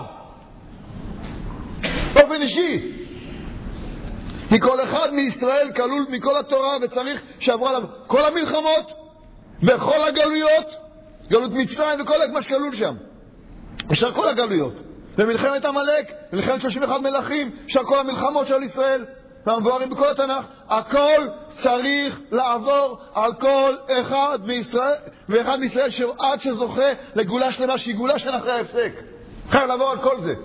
באופן אישי. כי כל אחד מישראל כלול מכל התורה וצריך שעברו עליו כל המלחמות וכל הגלויות, גלות מצרים וכל מה שכלול שם, אפשר כל הגלויות, ומלחמת עמלק, מלחמת 31 מלכים, אפשר כל המלחמות של ישראל והמבוארים בכל התנ"ך, הכל צריך לעבור על כל אחד מישראל ואחד מישראל עד שזוכה לגאולה שלמה שהיא גאולה של אחרי ההפסק. חייב לעבור על כל זה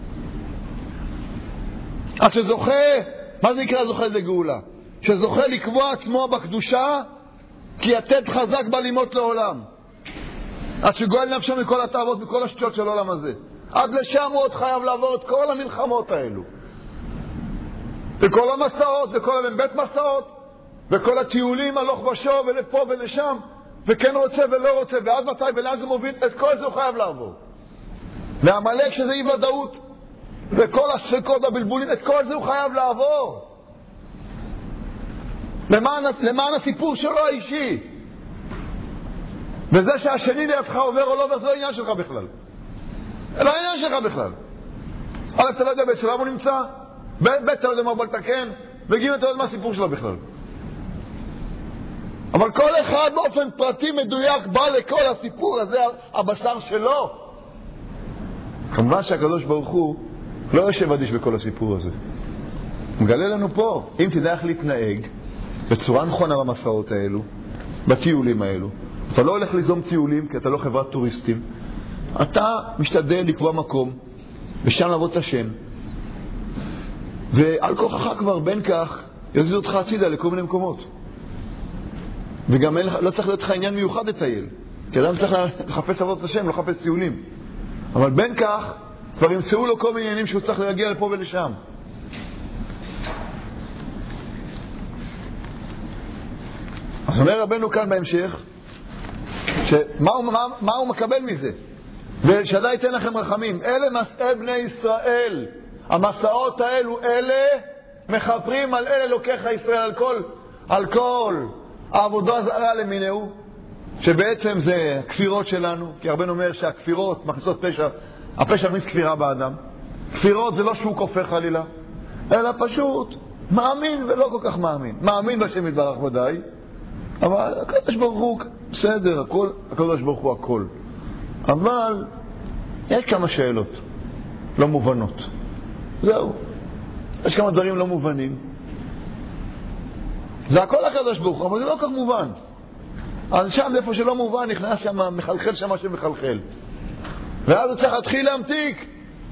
עד שזוכה. מה זה נקרא זוכה לגאולה? שזוכה לקבוע עצמו בקדושה כי יתד חזק בלימות לעולם, עד שגואל נפשו מכל התאוות מכל השטויות של העולם הזה. עד לשם הוא עוד חייב לעבור את כל המלחמות האלו וכל המסעות וכל בית מסעות וכל הטיולים הלוך ושוב ולפה ולשם, וכן רוצה ולא רוצה, ועד מתי ולאן זה מוביל, את כל זה הוא חייב לעבור. והמלאק שזה אי ודאות וכל הספקות והבלבולים, את כל זה הוא חייב לעבור למען הסיפור שלו האישי. וזה שהשני לידך עובר או לא עובר, זה לא עניין שלך בכלל, זה לא עניין שלך בכלל. א' אתה לא יודע בית שלם הוא נמצא, ב' אתה לא יודע מה הוא בא לתקן, וג' אתה לא יודע מה הסיפור שלו בכלל. אבל כל אחד באופן פרטי מדויק בא לכל הסיפור הזה, הבשר שלו. כמובן שהקדוש ברוך הוא לא יושב אדיש בכל הסיפור הזה, הוא מגלה לנו פה, אם תדע איך להתנהג בצורה נכונה במסעות האלו, בטיולים האלו. אתה לא הולך ליזום טיולים כי אתה לא חברת טוריסטים, אתה משתדל לקבוע מקום ושם לעבוד את השם, ועל כוחך כבר בין כך יזיז אותך הצידה לכל מיני מקומות. וגם לא צריך להיות לך עניין מיוחד לטייל, כי אדם צריך לחפש עבוד את השם, לא לחפש טיולים, אבל בין כך כבר ימצאו לו כל מיני עניינים שהוא צריך להגיע לפה ולשם. אז אומר רבנו כאן בהמשך מה הוא מקבל מזה? ושדי ייתן לכם רחמים, אלה מסעי בני ישראל, המסעות האלו, אלה מחפרים על אלה לוקח ישראל, על כל העבודה הזרה למינהו, שבעצם זה כפירות שלנו, כי הרבה אומר שהכפירות מכניסות פשע, הפשע מכניס כפירה באדם. כפירות זה לא שהוא כופר חלילה, אלא פשוט מאמין ולא כל כך מאמין, מאמין בשם יתברך ודאי, אבל הקדוש ברוך הוא בסדר, הכל, הקדוש ברוך הוא הכל, אבל יש כמה שאלות לא מובנות, זהו, יש כמה דברים לא מובנים, זה הכל הקדוש ברוך הוא, אבל זה לא כך מובן. אז שם, איפה שלא מובן, נכנס שם, מחלחל שם משהו מחלחל. ואז הוא צריך להתחיל להמתיק.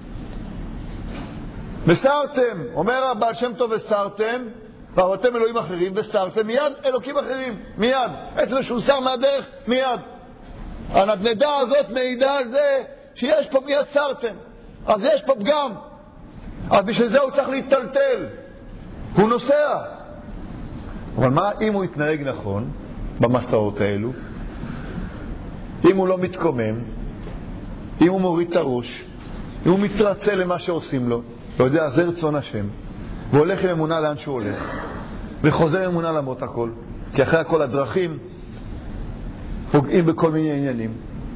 וסתרתם, אומר הבעל שם טוב, וסתרתם, ועבדתם אלוהים אחרים, וסתרתם מיד אלוקים אחרים, מיד. עצם שהוא שר מהדרך, מיד. הנדנדה הזאת מעידה על זה שיש פה מיד סרתם. אז יש פה פגם. אז בשביל זה הוא צריך להתטלטל. הוא נוסע. אבל מה אם הוא יתנהג נכון במסעות האלו? אם הוא לא מתקומם, אם הוא מוריד את הראש, אם הוא מתרצה למה שעושים לו, אתה יודע, זה רצון השם, והולך עם אמונה לאן שהוא הולך, וחוזר עם אמונה למרות הכל, כי אחרי הכל הדרכים פוגעים בכל מיני עניינים.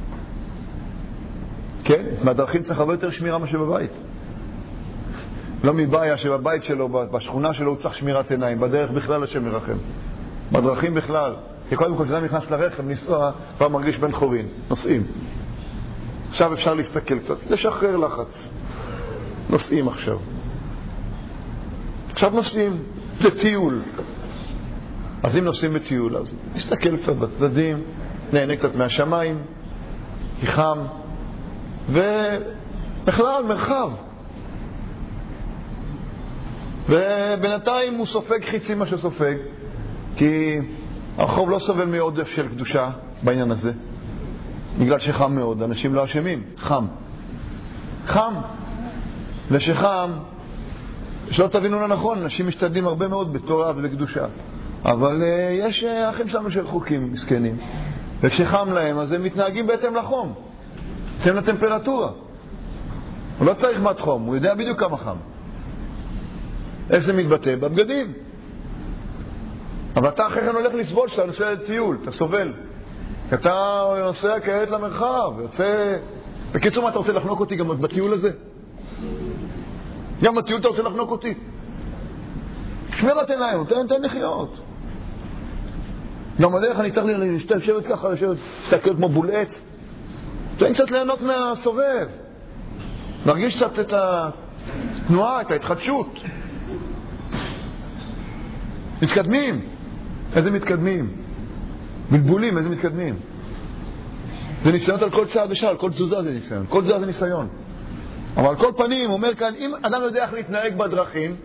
כן, מהדרכים צריך הרבה יותר שמירה מה שבבית. לא מבעיה שבבית שלו, בשכונה שלו הוא צריך שמירת עיניים, בדרך בכלל השם מרחם, בדרכים בכלל. כי קודם כל כשאדם נכנס לרכב, ניסוע, כבר מרגיש בן חורין, נוסעים. עכשיו אפשר להסתכל קצת, לשחרר לחץ. נוסעים עכשיו. עכשיו נוסעים, זה טיול. אז אם נוסעים בטיול, אז נסתכל קצת בצדדים, נהנה קצת מהשמיים, כי חם, ובכלל מרחב. ובינתיים הוא סופג חיצים מה שסופג, כי הרחוב לא סובל מעודף של קדושה בעניין הזה. בגלל שחם מאוד, אנשים לא אשמים, חם. חם. ושחם, שלא תבינו לא נכון, אנשים משתדלים הרבה מאוד בתורה ולקדושה. אבל יש אחים שלנו שרחוקים, מסכנים. וכשחם להם, אז הם מתנהגים בהתאם לחום. בהתאם לטמפרטורה. הוא לא צריך מת חום, הוא יודע בדיוק כמה חם. איך זה מתבטא? בבגדים. אבל אתה אחרי כן הולך לסבול שאתה נוסע לטיול, אתה סובל. אתה נוסע כעת למרחב, יוצא... בקיצור, מה אתה רוצה לחנוק אותי גם בטיול הזה? גם בטיול אתה רוצה לחנוק אותי? שמירת עיניים, תן לחיות. גם בדרך אני צריך לשבת ככה, להסתכל כמו בולעת. תן קצת ליהנות מהסובב. להרגיש קצת את התנועה, את ההתחדשות. מתקדמים. איזה מתקדמים? בלבולים, איזה מתקדמים? זה ניסיון על כל צעד ושעה, על כל תזוזה זה ניסיון. כל תזוזה זה ניסיון. אבל על כל פנים, הוא אומר כאן, אם אדם לא יודע איך להתנהג בדרכים,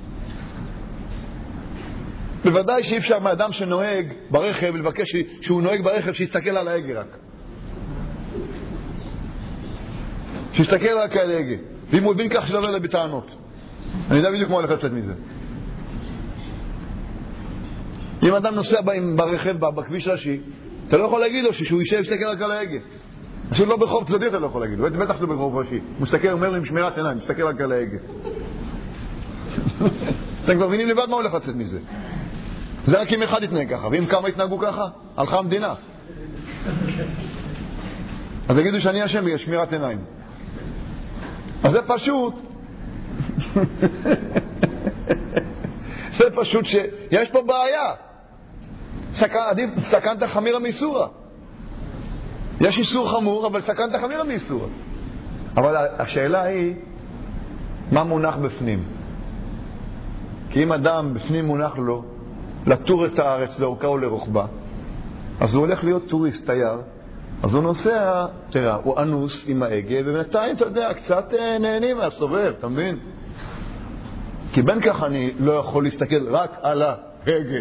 בוודאי שאי אפשר מאדם שנוהג ברכב, לבקש שהוא נוהג ברכב, שיסתכל על ההגה רק. שיסתכל רק על ההגה. ואם הוא הבין כך שלא עולה בטענות. אני יודע בדיוק מה הולך לצאת מזה. אם אדם נוסע ברכב, בכביש ראשי, אתה לא יכול להגיד לו שהוא יישב ויסתכל רק על ההגה. פשוט לא ברחוב צדדי אתה לא יכול להגיד לו, בטח לא ברחוב ראשי. הוא מסתכל, אומר לו עם שמירת עיניים, מסתכל רק על ההגה. אתם כבר מבינים לבד מה הולך לצאת מזה. זה רק אם אחד יתנהג ככה, ואם כמה יתנהגו ככה, הלכה המדינה. אז יגידו שאני אשם בגלל שמירת עיניים. אז זה פשוט, זה פשוט שיש פה בעיה. סכנת חמירה מאיסורה. יש איסור חמור, אבל סכנת חמירה מאיסורה. אבל השאלה היא, מה מונח בפנים? כי אם אדם בפנים מונח לו לטור את הארץ לאורכה או לרוחבה, אז הוא הולך להיות טוריסט, תייר, אז הוא נוסע, תראה, הוא אנוס עם ההגה, ובינתיים, אתה יודע, קצת נהנים מהסובב, אתה מבין? כי בין כך אני לא יכול להסתכל רק על ההגה.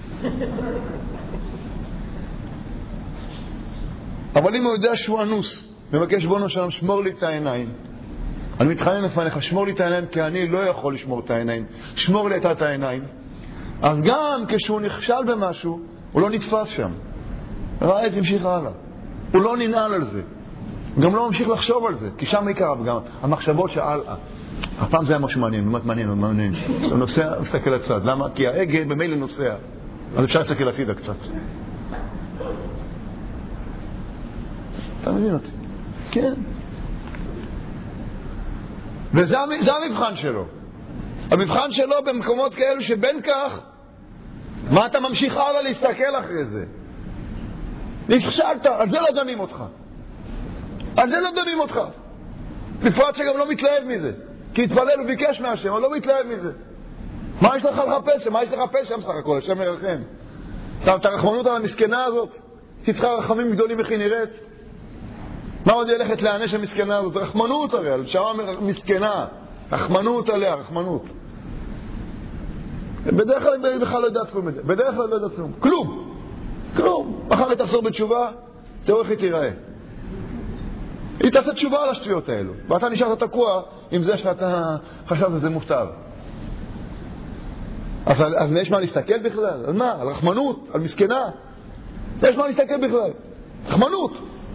אבל אם הוא יודע שהוא אנוס, מבקש בונו שלום, שמור לי את העיניים. אני מתחנן לפניך, שמור לי את העיניים, כי אני לא יכול לשמור את העיניים. שמור לי את העיניים. אז גם כשהוא נכשל במשהו, הוא לא נתפס שם. ראה, תמשיך הלאה. הוא לא ננעל על זה. גם לא ממשיך לחשוב על זה, כי שם עיקר גם המחשבות שהלאה. הפעם זה היה משהו מעניין, באמת מעניין. הוא נוסע, מסתכל לצד. למה? כי ההגה במילא נוסע. אז אפשר להסתכל לצידה קצת. אתה מבין אותי? כן. וזה המבחן שלו. המבחן שלו במקומות כאלו שבין כך, מה אתה ממשיך הלאה להסתכל אחרי זה? נכשלת, על זה לא דנים אותך. על זה לא דנים אותך. בפרט שגם לא מתלהב מזה. כי התפלל וביקש מהשם, אבל לא מתלהב מזה. מה יש לך לחפש? מה יש לך לחפש שם סך הכל? השם ירחם. את הרחמנות על המסכנה הזאת. תבחר רחמים גדולים איך היא נראית. מה עוד ילכת לענש המסכנה הזאת? רחמנות הרי, על שעה מסכנה. רחמנות עליה, רחמנות. בדרך כלל היא בכלל לא יודעת כלום. בדרך כלל לא יודעת כלום. כלום. כלום. אחר היא תחזור בתשובה, תראו איך היא תיראה. היא תעשה תשובה על השטויות האלו. ואתה נשארת תקוע עם זה שאתה חשבת שזה מופתר. אז יש מה להסתכל בכלל? על מה? על רחמנות? על מסכנה? יש מה להסתכל בכלל? רחמנות.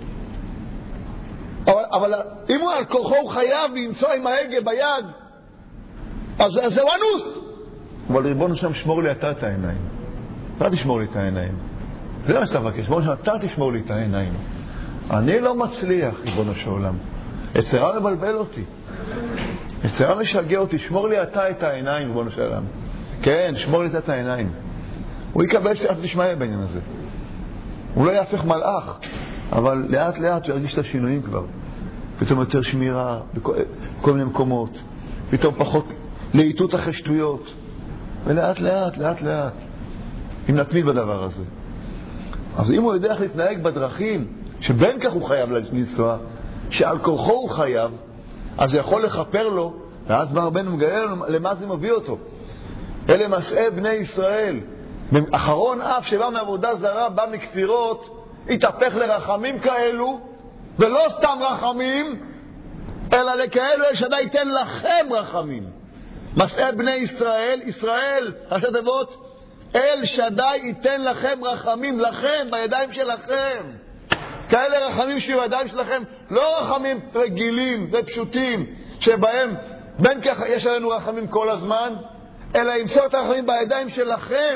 אבל אם הוא על כורחו הוא חייב למצוא עם ההגה ביד, אז זהו אנוס. אבל ריבונו שם, שמור לי אתה את העיניים. אתה תשמור לי את העיניים. זה מה שאתה מבקש. ריבונו שם, אתה תשמור לי את העיניים. אני לא מצליח, ריבונו של עולם. יצרה מבלבל אותי. יצרה משגע אותי. שמור לי אתה את העיניים, ריבונו של עולם. כן, שמור לי את העיניים. הוא יקבל סייעתא דשמיא בעניין הזה. הוא לא יהפך מלאך, אבל לאט לאט ירגיש את השינויים כבר. פתאום יותר שמירה בכל מיני מקומות. פתאום פחות לעיתות אחרי שטויות. ולאט לאט, לאט לאט. אם נתמיד בדבר הזה. אז אם הוא יודע איך להתנהג בדרכים, שבין כך הוא חייב לנסוע, שעל כורחו הוא חייב, אז זה יכול לחפר לו, ואז בא רבנו מגלה לנו למה זה מביא אותו. אלה מסעי בני ישראל. אחרון אף שבא מעבודה זרה, בא מכפירות, התהפך לרחמים כאלו, ולא סתם רחמים, אלא לכאלו אל שדי ייתן לכם רחמים. מסעי בני ישראל, ישראל, ראשי תיבות, אל שדי ייתן לכם רחמים, לכם, בידיים שלכם. כאלה רחמים שבידיים שלכם, לא רחמים רגילים ופשוטים, שבהם בין כך יש עלינו רחמים כל הזמן, אלא ימסור את הרחמים בידיים שלכם.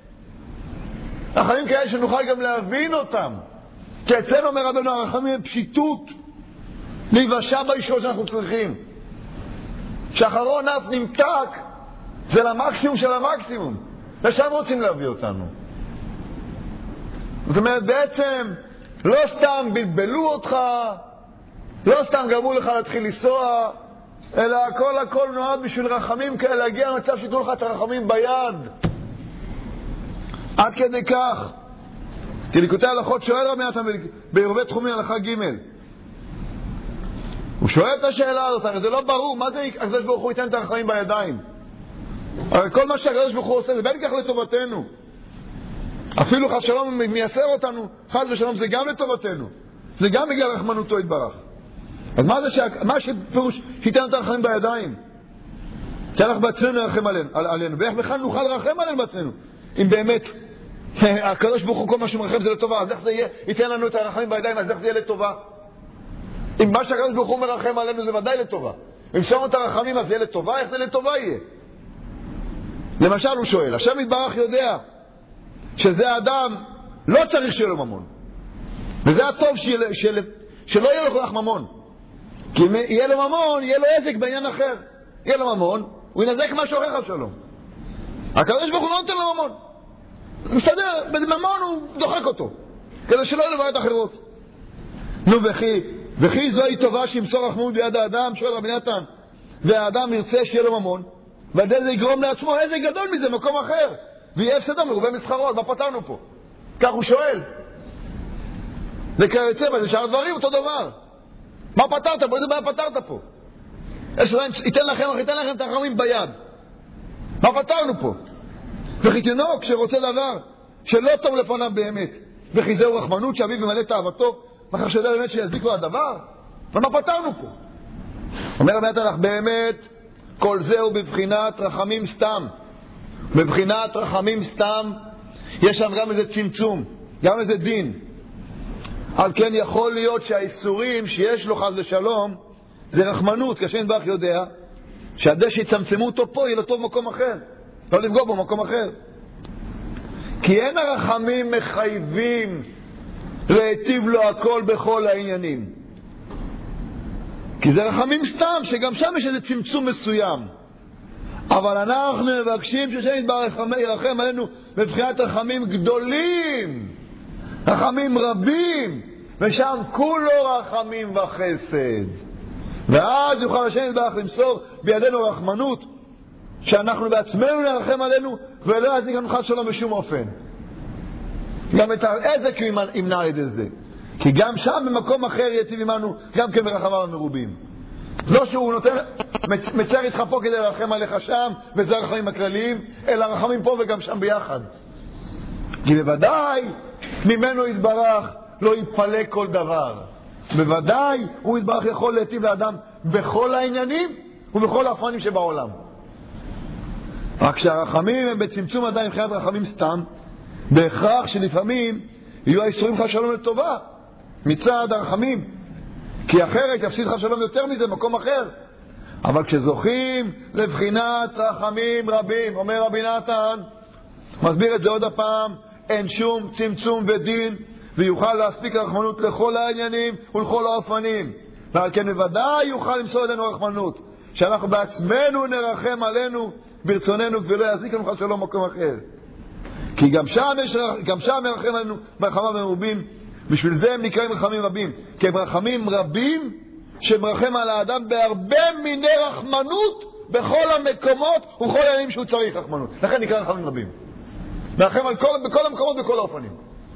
רחמים כאלה שנוכל גם להבין אותם. כי אצלנו אומר רבנו, הרחמים הם פשיטות, להיוושע בישועות שאנחנו צריכים. שאחרון אף נמתק, זה למקסימום של המקסימום. לשם רוצים להביא אותנו. זאת אומרת, בעצם, לא סתם בלבלו אותך, לא סתם גרמו לך להתחיל לנסוע, אלא הכל נועד בשביל רחמים כאלה, להגיע למצב שיתנו לך את הרחמים ביד. עד כדי כך. כי ליקוטי הלכות שואל רבי נתן בעירובי תחומין הלכה ג' הוא שואל את השאלה הזאת, הרי זה לא ברור, מה זה הקדוש ברוך הוא ייתן את הרחמים בידיים? הרי כל מה שהקדוש ברוך הוא עושה זה בין כך לטובתנו. אפילו חס שלום מייסר אותנו, חס ושלום זה גם לטובתנו. זה גם בגלל רחמנותו יתברך. אז מה שפירוש שייתן את הרחמים בידיים? כי אנחנו בעצמנו נרחם עלינו. ואיך בכלל נוכל לרחם עלינו בעצמנו? אם באמת הקדוש ברוך הוא כל מה שמרחם זה לטובה, אז איך זה יהיה? ייתן לנו את הרחמים בידיים, אז איך זה יהיה לטובה? אם מה שהקדוש ברוך הוא מרחם עלינו זה ודאי לטובה. אם שמו את הרחמים אז זה יהיה לטובה, איך זה לטובה יהיה? למשל הוא שואל, השם יתברך יודע שזה אדם לא צריך שיהיה לו ממון. וזה הטוב שלא יהיה לו כל כך ממון. כי אם יהיה לו ממון, יהיה לו עזק בעניין אחר. יהיה לו ממון, הוא ינזק משהו אחר שלום. הקדוש ברוך הוא לא נותן לו ממון. מסתדר, בממון הוא דוחק אותו. כדי שלא יהיו לו בעיות אחרות. נו וכי זוהי טובה שימסור רחמנות ביד האדם, שואל רבי נתן, והאדם ירצה שיהיה לו ממון, ועדי זה יגרום לעצמו איזה גדול מזה, מקום אחר. ויהיה הפסדו מרובה מסחרות, מה פתרנו פה? כך הוא שואל. וכיוצא בזה שאר הדברים אותו דבר. מה פתרת פה? איזה בעיה פתרת פה? ייתן לכם את הרחמים ביד. מה פתרנו פה? וכי תינוק שרוצה דבר שלא טוב לפניו באמת, וכי זהו רחמנות שאביו ממלא תאוותו, ואחר שיודע באמת שיזיק לו הדבר, ומה פתרנו פה? אומר באמת לך, באמת כל זהו בבחינת רחמים סתם. בבחינת רחמים סתם יש שם גם איזה צמצום, גם איזה דין. על כן יכול להיות שהאיסורים שיש לו חס ושלום זה רחמנות, כשם יתברך יודע שעדי שיצמצמו אותו פה יהיה לו טוב מקום אחר, לא לפגוע בו מקום אחר. כי אין הרחמים מחייבים להיטיב לו הכל בכל העניינים, כי זה רחמים סתם שגם שם יש איזה צמצום מסוים. אבל אנחנו מבקשים ששם יתברך ירחם עלינו בבחינת רחמים גדולים, רחמים רבים, ושם כולו רחמים וחסד. ואז יוכל השם יתברך למסור בידינו רחמנות שאנחנו בעצמנו נרחם עלינו ולא יזיק לנו חס שלום בשום אופן. גם את העזק הוא ימנע על ידי זה. כי גם שם במקום אחר יציב עמנו, גם כן ברחמיו המרובים. לא שהוא נותן, מצר איתך פה כדי לרחם עליך שם, וזה הרחמים הכלליים, אלא רחמים פה וגם שם ביחד. כי בוודאי ממנו יתברך לא יתפלא כל דבר. בוודאי הוא יתברך יכול להיטיב לאדם בכל העניינים ובכל האופנים שבעולם. רק שהרחמים הם בצמצום עדיין מבחינת רחמים סתם, בהכרח שלפעמים יהיו האיסורים חס שלום לטובה מצד הרחמים, כי אחרת יפסיד חס שלום יותר מזה במקום אחר. אבל כשזוכים לבחינת רחמים רבים, אומר רבי נתן, מסביר את זה עוד הפעם, אין שום צמצום ודין ויוכל להספיק רחמנות לכל העניינים ולכל האופנים, ועל כן בוודאי יוכל למסור אלינו רחמנות, שאנחנו בעצמנו נרחם עלינו ברצוננו ולא יזיק לנו חס שלום מקום אחר. כי גם שם מרחם עלינו ברחמיו המרובים. בשביל זה הם נקראים רחמים רבים, כי הם רחמים רבים שמרחם על האדם בהרבה מיני רחמנות בכל המקומות ובכל העניינים שהוא צריך רחמנות. לכן נקרא רחמים רבים, מרחם על בכל המקומות בכל האופנים.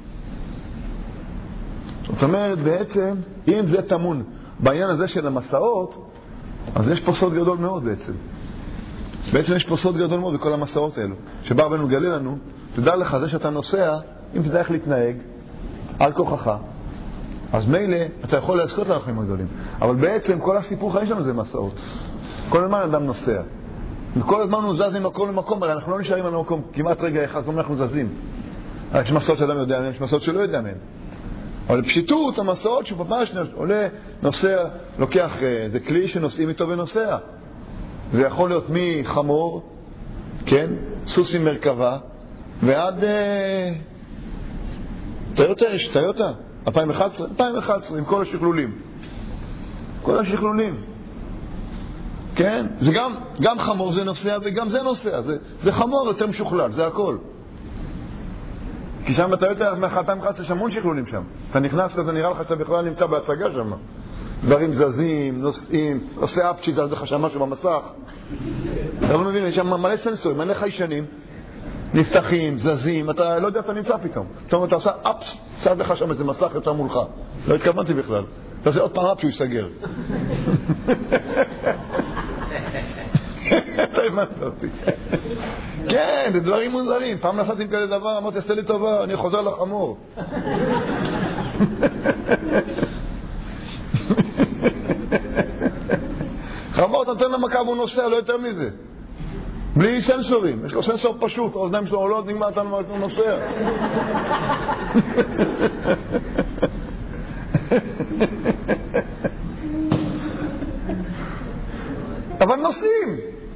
זאת אומרת, בעצם אם זה תמון בעניין הזה של המסעות, אז יש פה סוד גדול מאוד. בעצם יש פה סוד גדול מאוד בכל המסעות האלו, שבא רבנו גלה לנו, תדע לך, זה שאתה נוסע, אם תדע איך להתנהג על כוחך, אז מילא אתה יכול להזכות לרחמים הגדולים. אבל בעצם כל הסיפור חיים שלנו זה מסעות. כל הזמן אדם נוסע, וכל הזמן הוא זז ממקום למקום, אבל אנחנו לא נשארים על המקום כמעט רגע אחד, זאת אומרת אנחנו זזים. יש מסעות שאדם יודע מהם, יש מסעות שלא יודע מהם. אבל פשיטות המסעות שהוא ממש עולה, נוסע, לוקח, זה כלי שנוסעים איתו ונוסע. זה יכול להיות מחמור, כן, סוס עם מרכבה, ועד טויוטה 2011 עם כל השכלולים. כל השכלולים. כן? זה גם חמור זה נוסע וגם זה נוסע. זה חמור יותר משוכלל, זה הכל. כי שם בטויוטה מ-2011 יש המון שכלולים שם. אתה נכנס לזה, נראה לך שאתה בכלל נמצא בהצגה שם. דברים זזים, נוסעים, עושה אפצ'י, זה לך שם משהו במסך. אתה לא מבין, יש שם מלא סנסורים, מלא חיישנים. נפתחים, זזים, אתה לא יודע, אתה נמצא פתאום. זאת אומרת, אתה עושה אפס, צד לך שם איזה מסך יותר מולך. לא התכוונתי בכלל. אתה עושה עוד פעם אפס, הוא יסגר. אתה הבנת אותי. כן, זה דברים מוזרים. פעם נסעתי עם כזה דבר, אמרתי, עשה לי טובה, אני חוזר לחמור. חמור, אתה נותן למכה והוא נוסע, לא יותר מזה. בלי סנסורים, יש לו סנסור פשוט, האוזניים שלו עולות, נגמר, אתה נוסע. אבל נוסעים.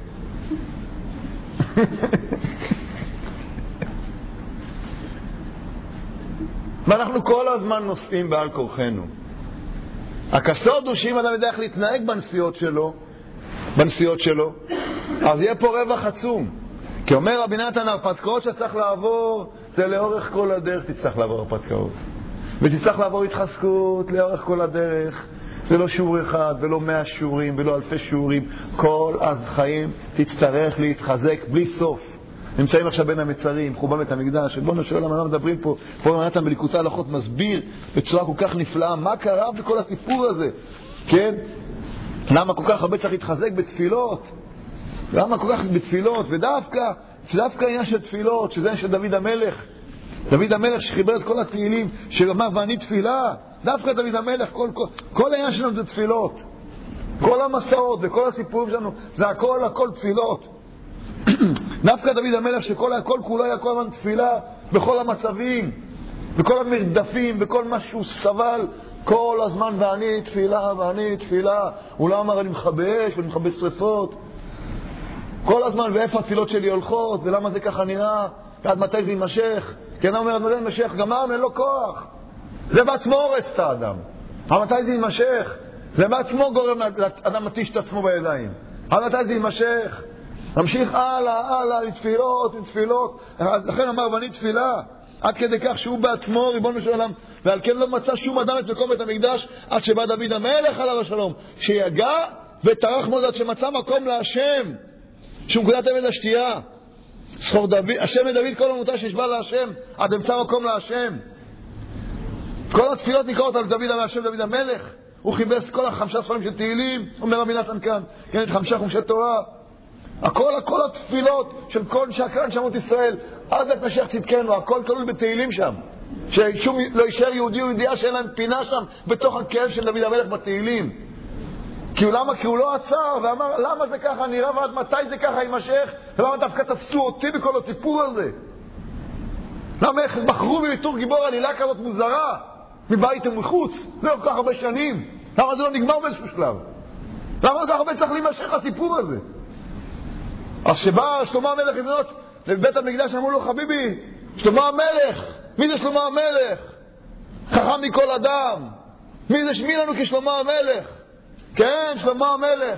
ואנחנו כל הזמן נוסעים בעל כורחנו. הכסוד הוא שאם אדם יודע איך להתנהג בנסיעות שלו, אז יהיה פה רווח עצום. כי אומר רבי נתן, הרפתקאות שצריך לעבור, זה לאורך כל הדרך תצטרך לעבור הרפתקאות. ותצטרך לעבור התחזקות לאורך כל הדרך. זה לא שיעור אחד, ולא 100 שיעורים, ולא אלפי שיעורים. כל החיים תצטרך להתחזק בלי סוף. נמצאים עכשיו בין המצרים, חורבן בית המקדש, בואו נשאל למה מדברים פה. פה רבי נתן בליקוטי הלכות מסביר בצורה כל כך נפלאה, מה קרה בכל הסיפור הזה. כן? למה כל כך הרבה צריך להתחזק בתפילות? למה כל כך בתפילות? ודווקא עניין של תפילות, שזה עניין של דוד המלך. דוד המלך שחיבר את כל התהילים, שאמר ואני תפילה. דווקא דוד המלך, כל העניין שלנו זה תפילות. כל המסעות וכל הסיפורים שלנו, זה הכל תפילות. דווקא דוד המלך שכל כולו היה כל הזמן תפילה, בכל המצבים, בכל המרדפים, בכל מה שהוא סבל, כל הזמן ואני תפילה. הוא לא אמר אני מכבה אש ואני מכבה שריפות. כל הזמן ואיפה התפילות שלי הולכות, ולמה זה ככה נראה, ועד מתי זה יימשך. כן, אומר, מתי זה יימשך, גמרנו, אין לו כוח. זה בעצמו הורס את האדם. מתי זה יימשך? זה בעצמו גורם לאדם מתיש את עצמו בידיים. מתי זה יימשך? נמשיך הלאה, לתפילות. לכן אמר ואני תפילה. עד כדי כך שהוא בעצמו ריבונו של עולם, ועל כן לא מצא שום אדם את מקום בית המקדש עד שבא דוד המלך עליו השלום, שיגע וטרח מאוד עד שמצא מקום להשם, שהוא נקודת עבד השתייה. זכור דוד, השם לדוד כל אמונתה שישבע להשם, עד אמצע מקום להשם. כל התפילות נקראות על דוד השם דוד המלך. הוא חיבס כל 5 ספרים של תהילים, אומר רבי נתן כאן, כן, את 5 חומשי תורה. כל התפילות של כל שקרן שמות ישראל, עד את משיח צדקנו, הכל כלול בתהילים שם. ששום לא יישאר יהודי או יהודייה שאין להם פינה שם בתוך הכאב של דוד המלך בתהילים. כי הוא לא עצר ואמר למה זה ככה נראה ועד מתי זה ככה יימשך, ולמה דווקא תפסו אותי בכל הסיפור הזה. למה איך בחרו בביתור גיבור עלילה כזאת מוזרה מבית ומחוץ לא כל כך הרבה שנים? למה זה לא נגמר באיזשהו שלב? למה כל כך הרבה צריך להימשך הסיפור הזה? אז שבא שלמה המלך לבנות לבית המקדש, אמרו לו חביבי, שלמה המלך, מי זה שלמה המלך? חכם מכל אדם. מי לנו כשלמה המלך? כן, שלמה המלך,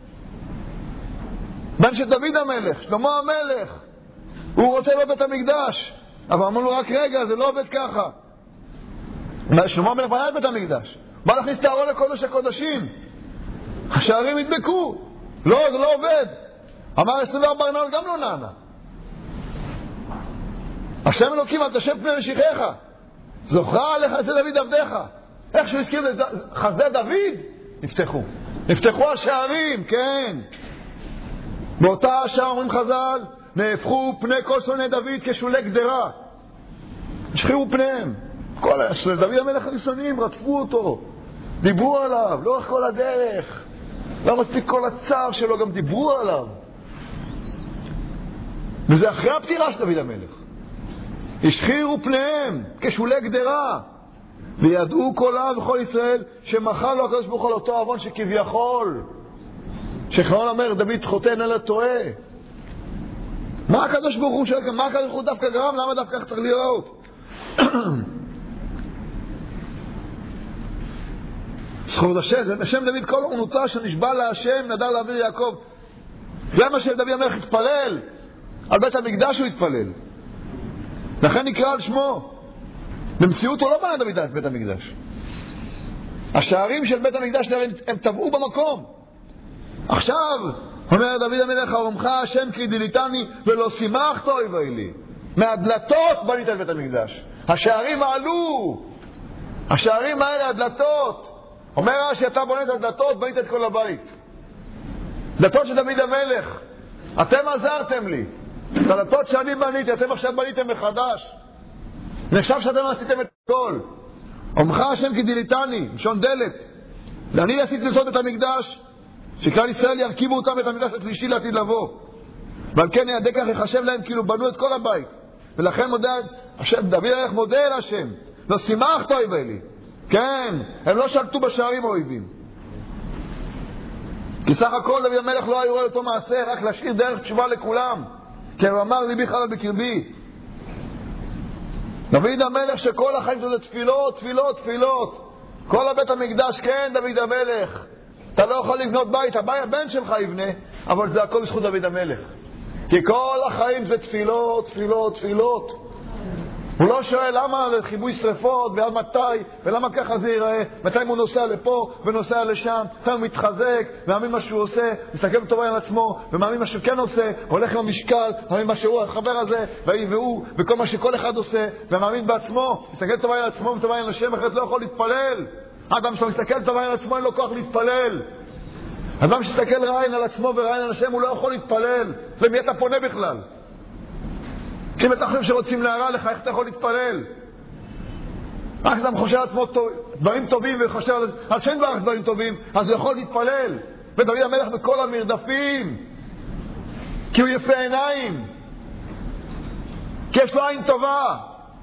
בן של דוד המלך, שלמה המלך. הוא רוצה לבית המקדש, אבל אמרו לו רק רגע, זה לא עובד ככה. שלמה המלך בנה את בית המקדש, בא להכניס את הארון לקודש הקודשים, השערים ידבקו. לא, זה לא עובד. אמר 24 נעל גם לא נענה. השם אלוקים אל תשב פני משיחיך, זוכרה עליך אצל דוד עבדיך. איך שהוא הזכיר חסדי דוד, נפתחו השערים, כן. באותה השעה אומרים חז"ל, נהפכו פני כל שונאי דוד כשולי גדרה, השחירו פניהם. של דוד המלך הראשונים רדפו אותו, דיברו עליו לאורך כל הדרך, לא מספיק כל הצער שלו, גם דיברו עליו. וזה אחרי הפטירה של דוד המלך. השחירו פניהם כשולי גדרה, וידעו כל העם וכל ישראל שמחל לו הקדוש ברוך הוא על אותו עוון שכביכול, שחרון אומר דוד חוטא אלא טועה. מה הקדוש ברוך הוא שואל? מה הקדוש ברוך הוא דווקא גרם? למה דווקא צריך לראות? זכור השם דוד כל אמונותו שנשבע להשם נדר לאביר יעקב. זה מה שדוד המלך התפלל על בית המקדש, הוא התפלל, לכן נקרא על שמו. במציאות הוא לא בנה דוד את בית המקדש. השערים של בית המקדש הם טבעו במקום. עכשיו אומר דוד המלך, ארומך השם כי דיליתני ולא שימחת אויבי לי. מהדלתות בנית את בית המקדש. השערים עלו, השערים האלה, הדלתות. אומר רש"י, אתה בונה את הדלתות, בנית את כל הבית. דלתות של דוד המלך, אתם עזרתם לי. את הדלתות שאני בניתי, אתם עכשיו בניתם מחדש. נחשב שאתם עשיתם את הכל. ארומך השם כי דיליתני, משון דלת. ואני עשיתי דלתות את המקדש, שכלל ישראל ירכיבו אותם את המקדש השלישי לעתיד לבוא. ועל כן ידי כך יחשב להם כאילו בנו את כל הבית. ולכן דוד המלך מודה אל השם, לא שימחת אויבי לי. כן, הם לא שלטו בשערים האויבים. כי סך הכל דוד המלך לא היה רואה אותו מעשה, רק להשאיר דרך תשובה לכולם. כי הוא אמר ליבי חלל בקרבי. דוד המלך שכל החיים זה תפילות, תפילות, תפילות. כל הבית המקדש, כן דוד המלך. אתה לא יכול לבנות בית, הבן שלך יבנה, אבל זה הכל בזכות דוד המלך. כי כל החיים זה תפילות, תפילות, תפילות. הוא לא שואל למה חיבוי שריפות ועד מתי ולמה ככה זה ייראה, מתי הוא נוסע לפה ונוסע לשם, מתי הוא מתחזק ומאמין מה שהוא עושה, מסתכל בטובה על עצמו ומאמין מה שהוא כן עושה, הולך עם המשקל, מאמין מה שהוא החבר הזה והוא וכל מה שכל אחד עושה ומאמין בעצמו, מסתכל בטובה על עצמו ובטובה על השם, אחרת לא יכול להתפלל. אדם שמסתכל בטובה על עצמו אין לו כוח להתפלל. אדם שמסתכל רעין על עצמו ורעין על השם הוא לא יכול להתפלל. למי אתה פונה בכלל? כי אם אתה חושב שרוצים להרע לך, איך אתה יכול להתפלל? רק אדם חושב על עצמו דברים טובים וחושב על שם דברים טובים, אז הוא יכול להתפלל. ודוד המלך בכל המרדפים, כי הוא יפה עיניים, כי יש לו עין טובה.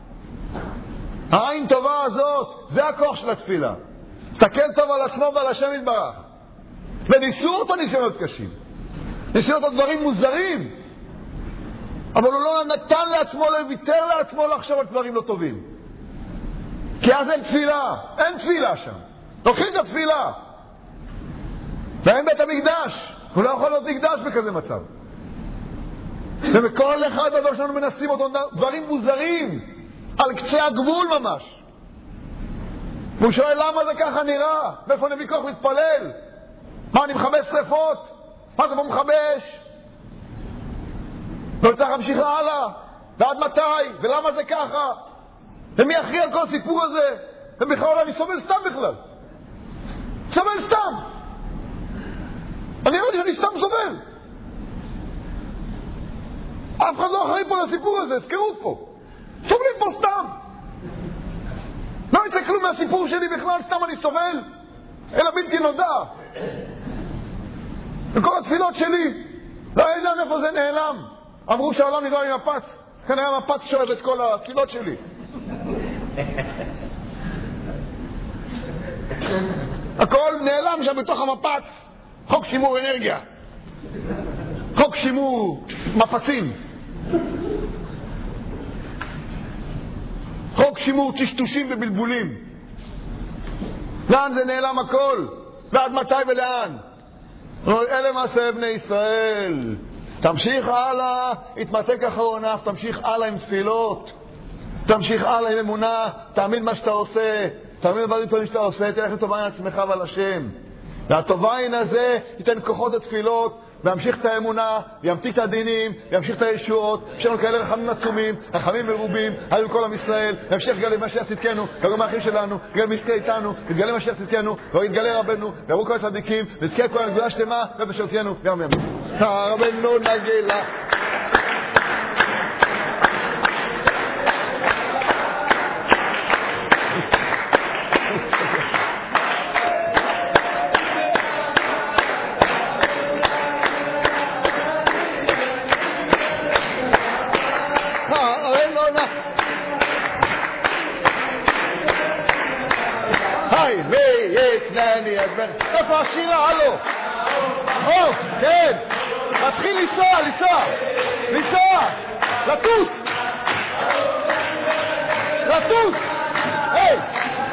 העין טובה הזאת, זה הכוח של התפילה. תסתכל טוב על עצמו ועל השם יתברך. וניסו אותו ניסיונות קשים, ניסו אותו דברים מוזרים, אבל הוא לא נתן לעצמו, לא ויתר לעצמו לחשוב על דברים לא טובים. כי אז אין תפילה, אין תפילה שם. לוקחים את התפילה. ואין בית המקדש. הוא לא יכול להיות מקדש בכזה מצב. ובכל אחד הדבר שלנו מנסים אותו דברים מוזרים, על קצה הגבול ממש. והוא שואל למה זה ככה נראה? מאיפה נביא כוח להתפלל? מה, אני מחבש שריפות? מה זה פה מחבש? וצריך להמשיך הלאה. ועד מתי? ולמה זה ככה? ומי יכריע על כל הסיפור הזה? ובכלל אני סובל סתם בכלל. סובל סתם. אני אומר שאני סתם סובל. אף אחד לא אחראי פה לסיפור הזה, הזכרות פה. סובלים פה סתם. לא יצא כלום מהסיפור שלי בכלל, סתם אני סובל. אלא בלתי נודע. וכל התפילות שלי, לא יודע מאיפה זה נעלם. אמרו שהעולם נגרע עם מפץ. כנראה המפץ שואב את כל התפילות שלי. הכל נעלם שם בתוך המפץ. חוק שימור אנרגיה. חוק שימור מפצים. חוק שימור טשטושים ובלבולים. לאן זה נעלם הכל? ועד מתי ולאן? אלה מעשה בני ישראל. תמשיך הלאה, התמתק אחרונה, תמשיך הלאה עם תפילות. תמשיך הלאה עם אמונה, תאמין מה שאתה עושה. תאמין בדברים טובים שאתה עושה, תלך לטובה עם עצמך ועל השם. והטובה העין הזה ייתן כוחות לתפילות, וימשיך את האמונה, וימתיק את הדינים, וימשיך את הישועות, יש לנו כאלה רחמים עצומים, רחמים מרובים, היו כל עם ישראל, וימשיך גלי משיח צדקנו, וגם האחים שלנו, וגם יזכה איתנו, יתגלה משיח צדקנו, ויתגלה רבנו, ויראו כל הצדיקים, ויזכה כל הנגולה שלמה, ובשרתנו, גם ימים. רבנו נגלה. איפה השירה? הלו? כן. מתחיל לנסוע. לטוס. היי.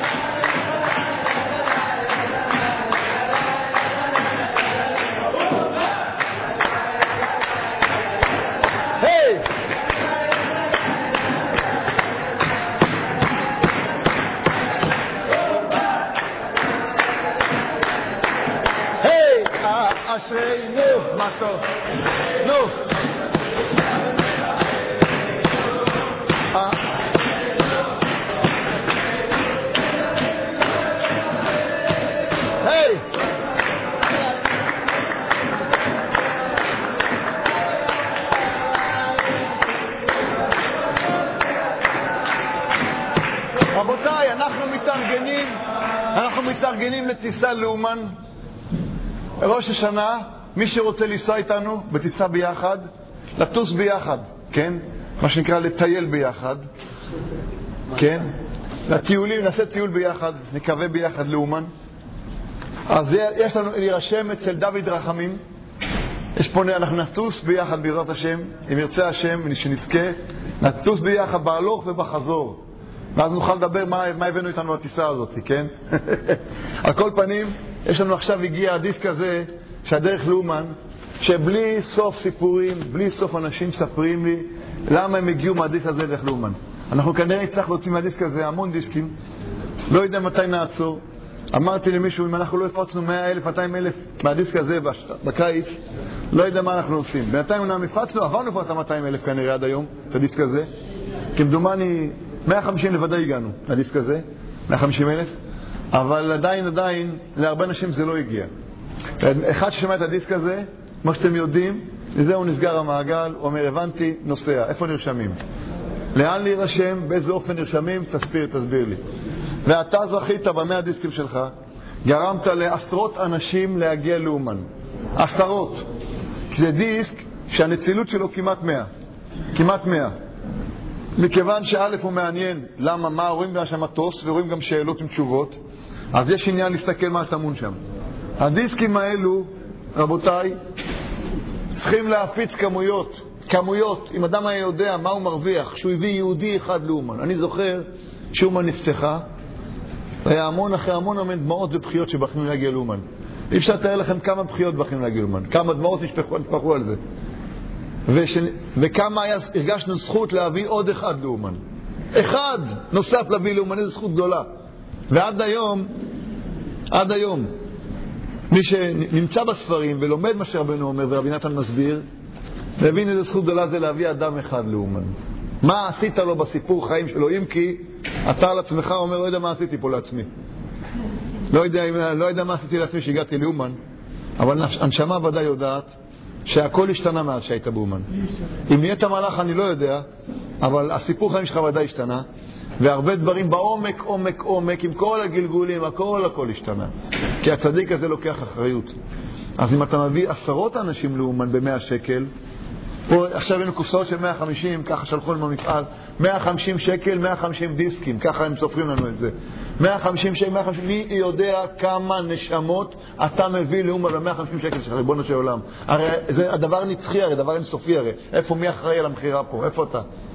אשרינו, מה טוב. נו. היי. רבותיי, אנחנו מתארגנים לטיסה לאומן. ראש השנה, מי שרוצה לנסוע איתנו בטיסה ביחד, לטוס ביחד, כן? מה שנקרא לטייל ביחד, כן? לטיולים, נעשה טיול ביחד, נקווה ביחד לאומן. אז יש לנו להירשם אצל דוד רחמים. יש פה, אנחנו נטוס ביחד בעזרת השם, אם ירצה השם, שנזכה, נטוס ביחד בהלוך ובחזור. ואז נוכל לדבר מה הבאנו איתנו לטיסה הזאת, כן? על כל פנים, יש לנו עכשיו הגיע הדיסק הזה, שהדרך לאומן, שבלי סוף סיפורים, בלי סוף אנשים ספרים לי, למה הם הגיעו מהדיסק הזה דרך לאומן. אנחנו כנראה נצטרך להוציא מהדיסק הזה המון דיסקים, לא יודע מתי נעצור. אמרתי למישהו, אם אנחנו לא הפצנו 100,000, 200,000 מהדיסק הזה בקיץ, לא יודע מה אנחנו עושים. בינתיים אנחנו הפצנו, עברנו כבר את 200,000 כנראה עד היום, את הדיסק הזה. כמדומני 150 לבדי הגענו לדיסק הזה, 150,000. אבל עדיין, להרבה אנשים זה לא הגיע. אחד ששמע את הדיסק הזה, כמו שאתם יודעים, לזהו נסגר המעגל, הוא אומר, הבנתי, נוסע. איפה נרשמים? לאן להירשם? באיזה אופן נרשמים? תסביר לי. ואתה זכית ב100 דיסקים שלך, גרמת לעשרות אנשים להגיע לאומן. עשרות. זה דיסק שהנצילות שלו כמעט 100. מכיוון שא' הוא מעניין, למה, מה, רואים גם שם מטוס, ורואים גם שאלות עם תשובות, אז יש עניין להסתכל מה טמון שם. הדיסקים האלו, רבותיי, צריכים להפיץ כמויות. אם אדם היה יודע מה הוא מרוויח, שהוא הביא יהודי אחד לאומן. אני זוכר שאומן נפתחה, היה המון אחרי המון דמעות ובחיות שבחנו להגיע לאומן. אי אפשר לתאר לכם כמה בחיות בחנו להגיע לאומן, כמה דמעות נשפכו על זה. וכמה הרגשנו זכות להביא עוד אחד לאומן. אחד נוסף להביא לאומן, איזו זכות גדולה. ועד היום, מי שנמצא בספרים ולומד מה שרבנו אומר ורבי נתן מסביר, להבין איזה זכות גדולה זה להביא אדם אחד לאומן. מה עשית לו בסיפור חיים שלו? אם כי אתה על עצמך אומר, לא יודע מה עשיתי פה לעצמי. לא יודע מה עשיתי לעצמי שהגעתי לאומן, אבל הנשמה ודאי יודעת שהכל השתנה מאז שהיית באומן. אם נהיית מלאך אני לא יודע, אבל הסיפור חיים שלך ודאי השתנה, והרבה דברים בעומק, עומק, עומק, עם כל הגלגולים, הכל השתנה. כי הצדיק הזה לוקח אחריות. אז אם אתה מביא 10 אנשים לאומן ב100 שקל, פה עכשיו היינו קופסאות של 150, ככה שלחו לנו במפעל, 150 שקל, 150 דיסקים, ככה הם סופרים לנו את זה. 150 שקל, 150, מי יודע כמה נשמות אתה מביא לאומן ב150 שקל שלך, ריבונו של עולם. הרי זה הדבר נצחי, הרי דבר אינסופי, הרי. איפה מי אחראי על המחירה פה? איפה אתה?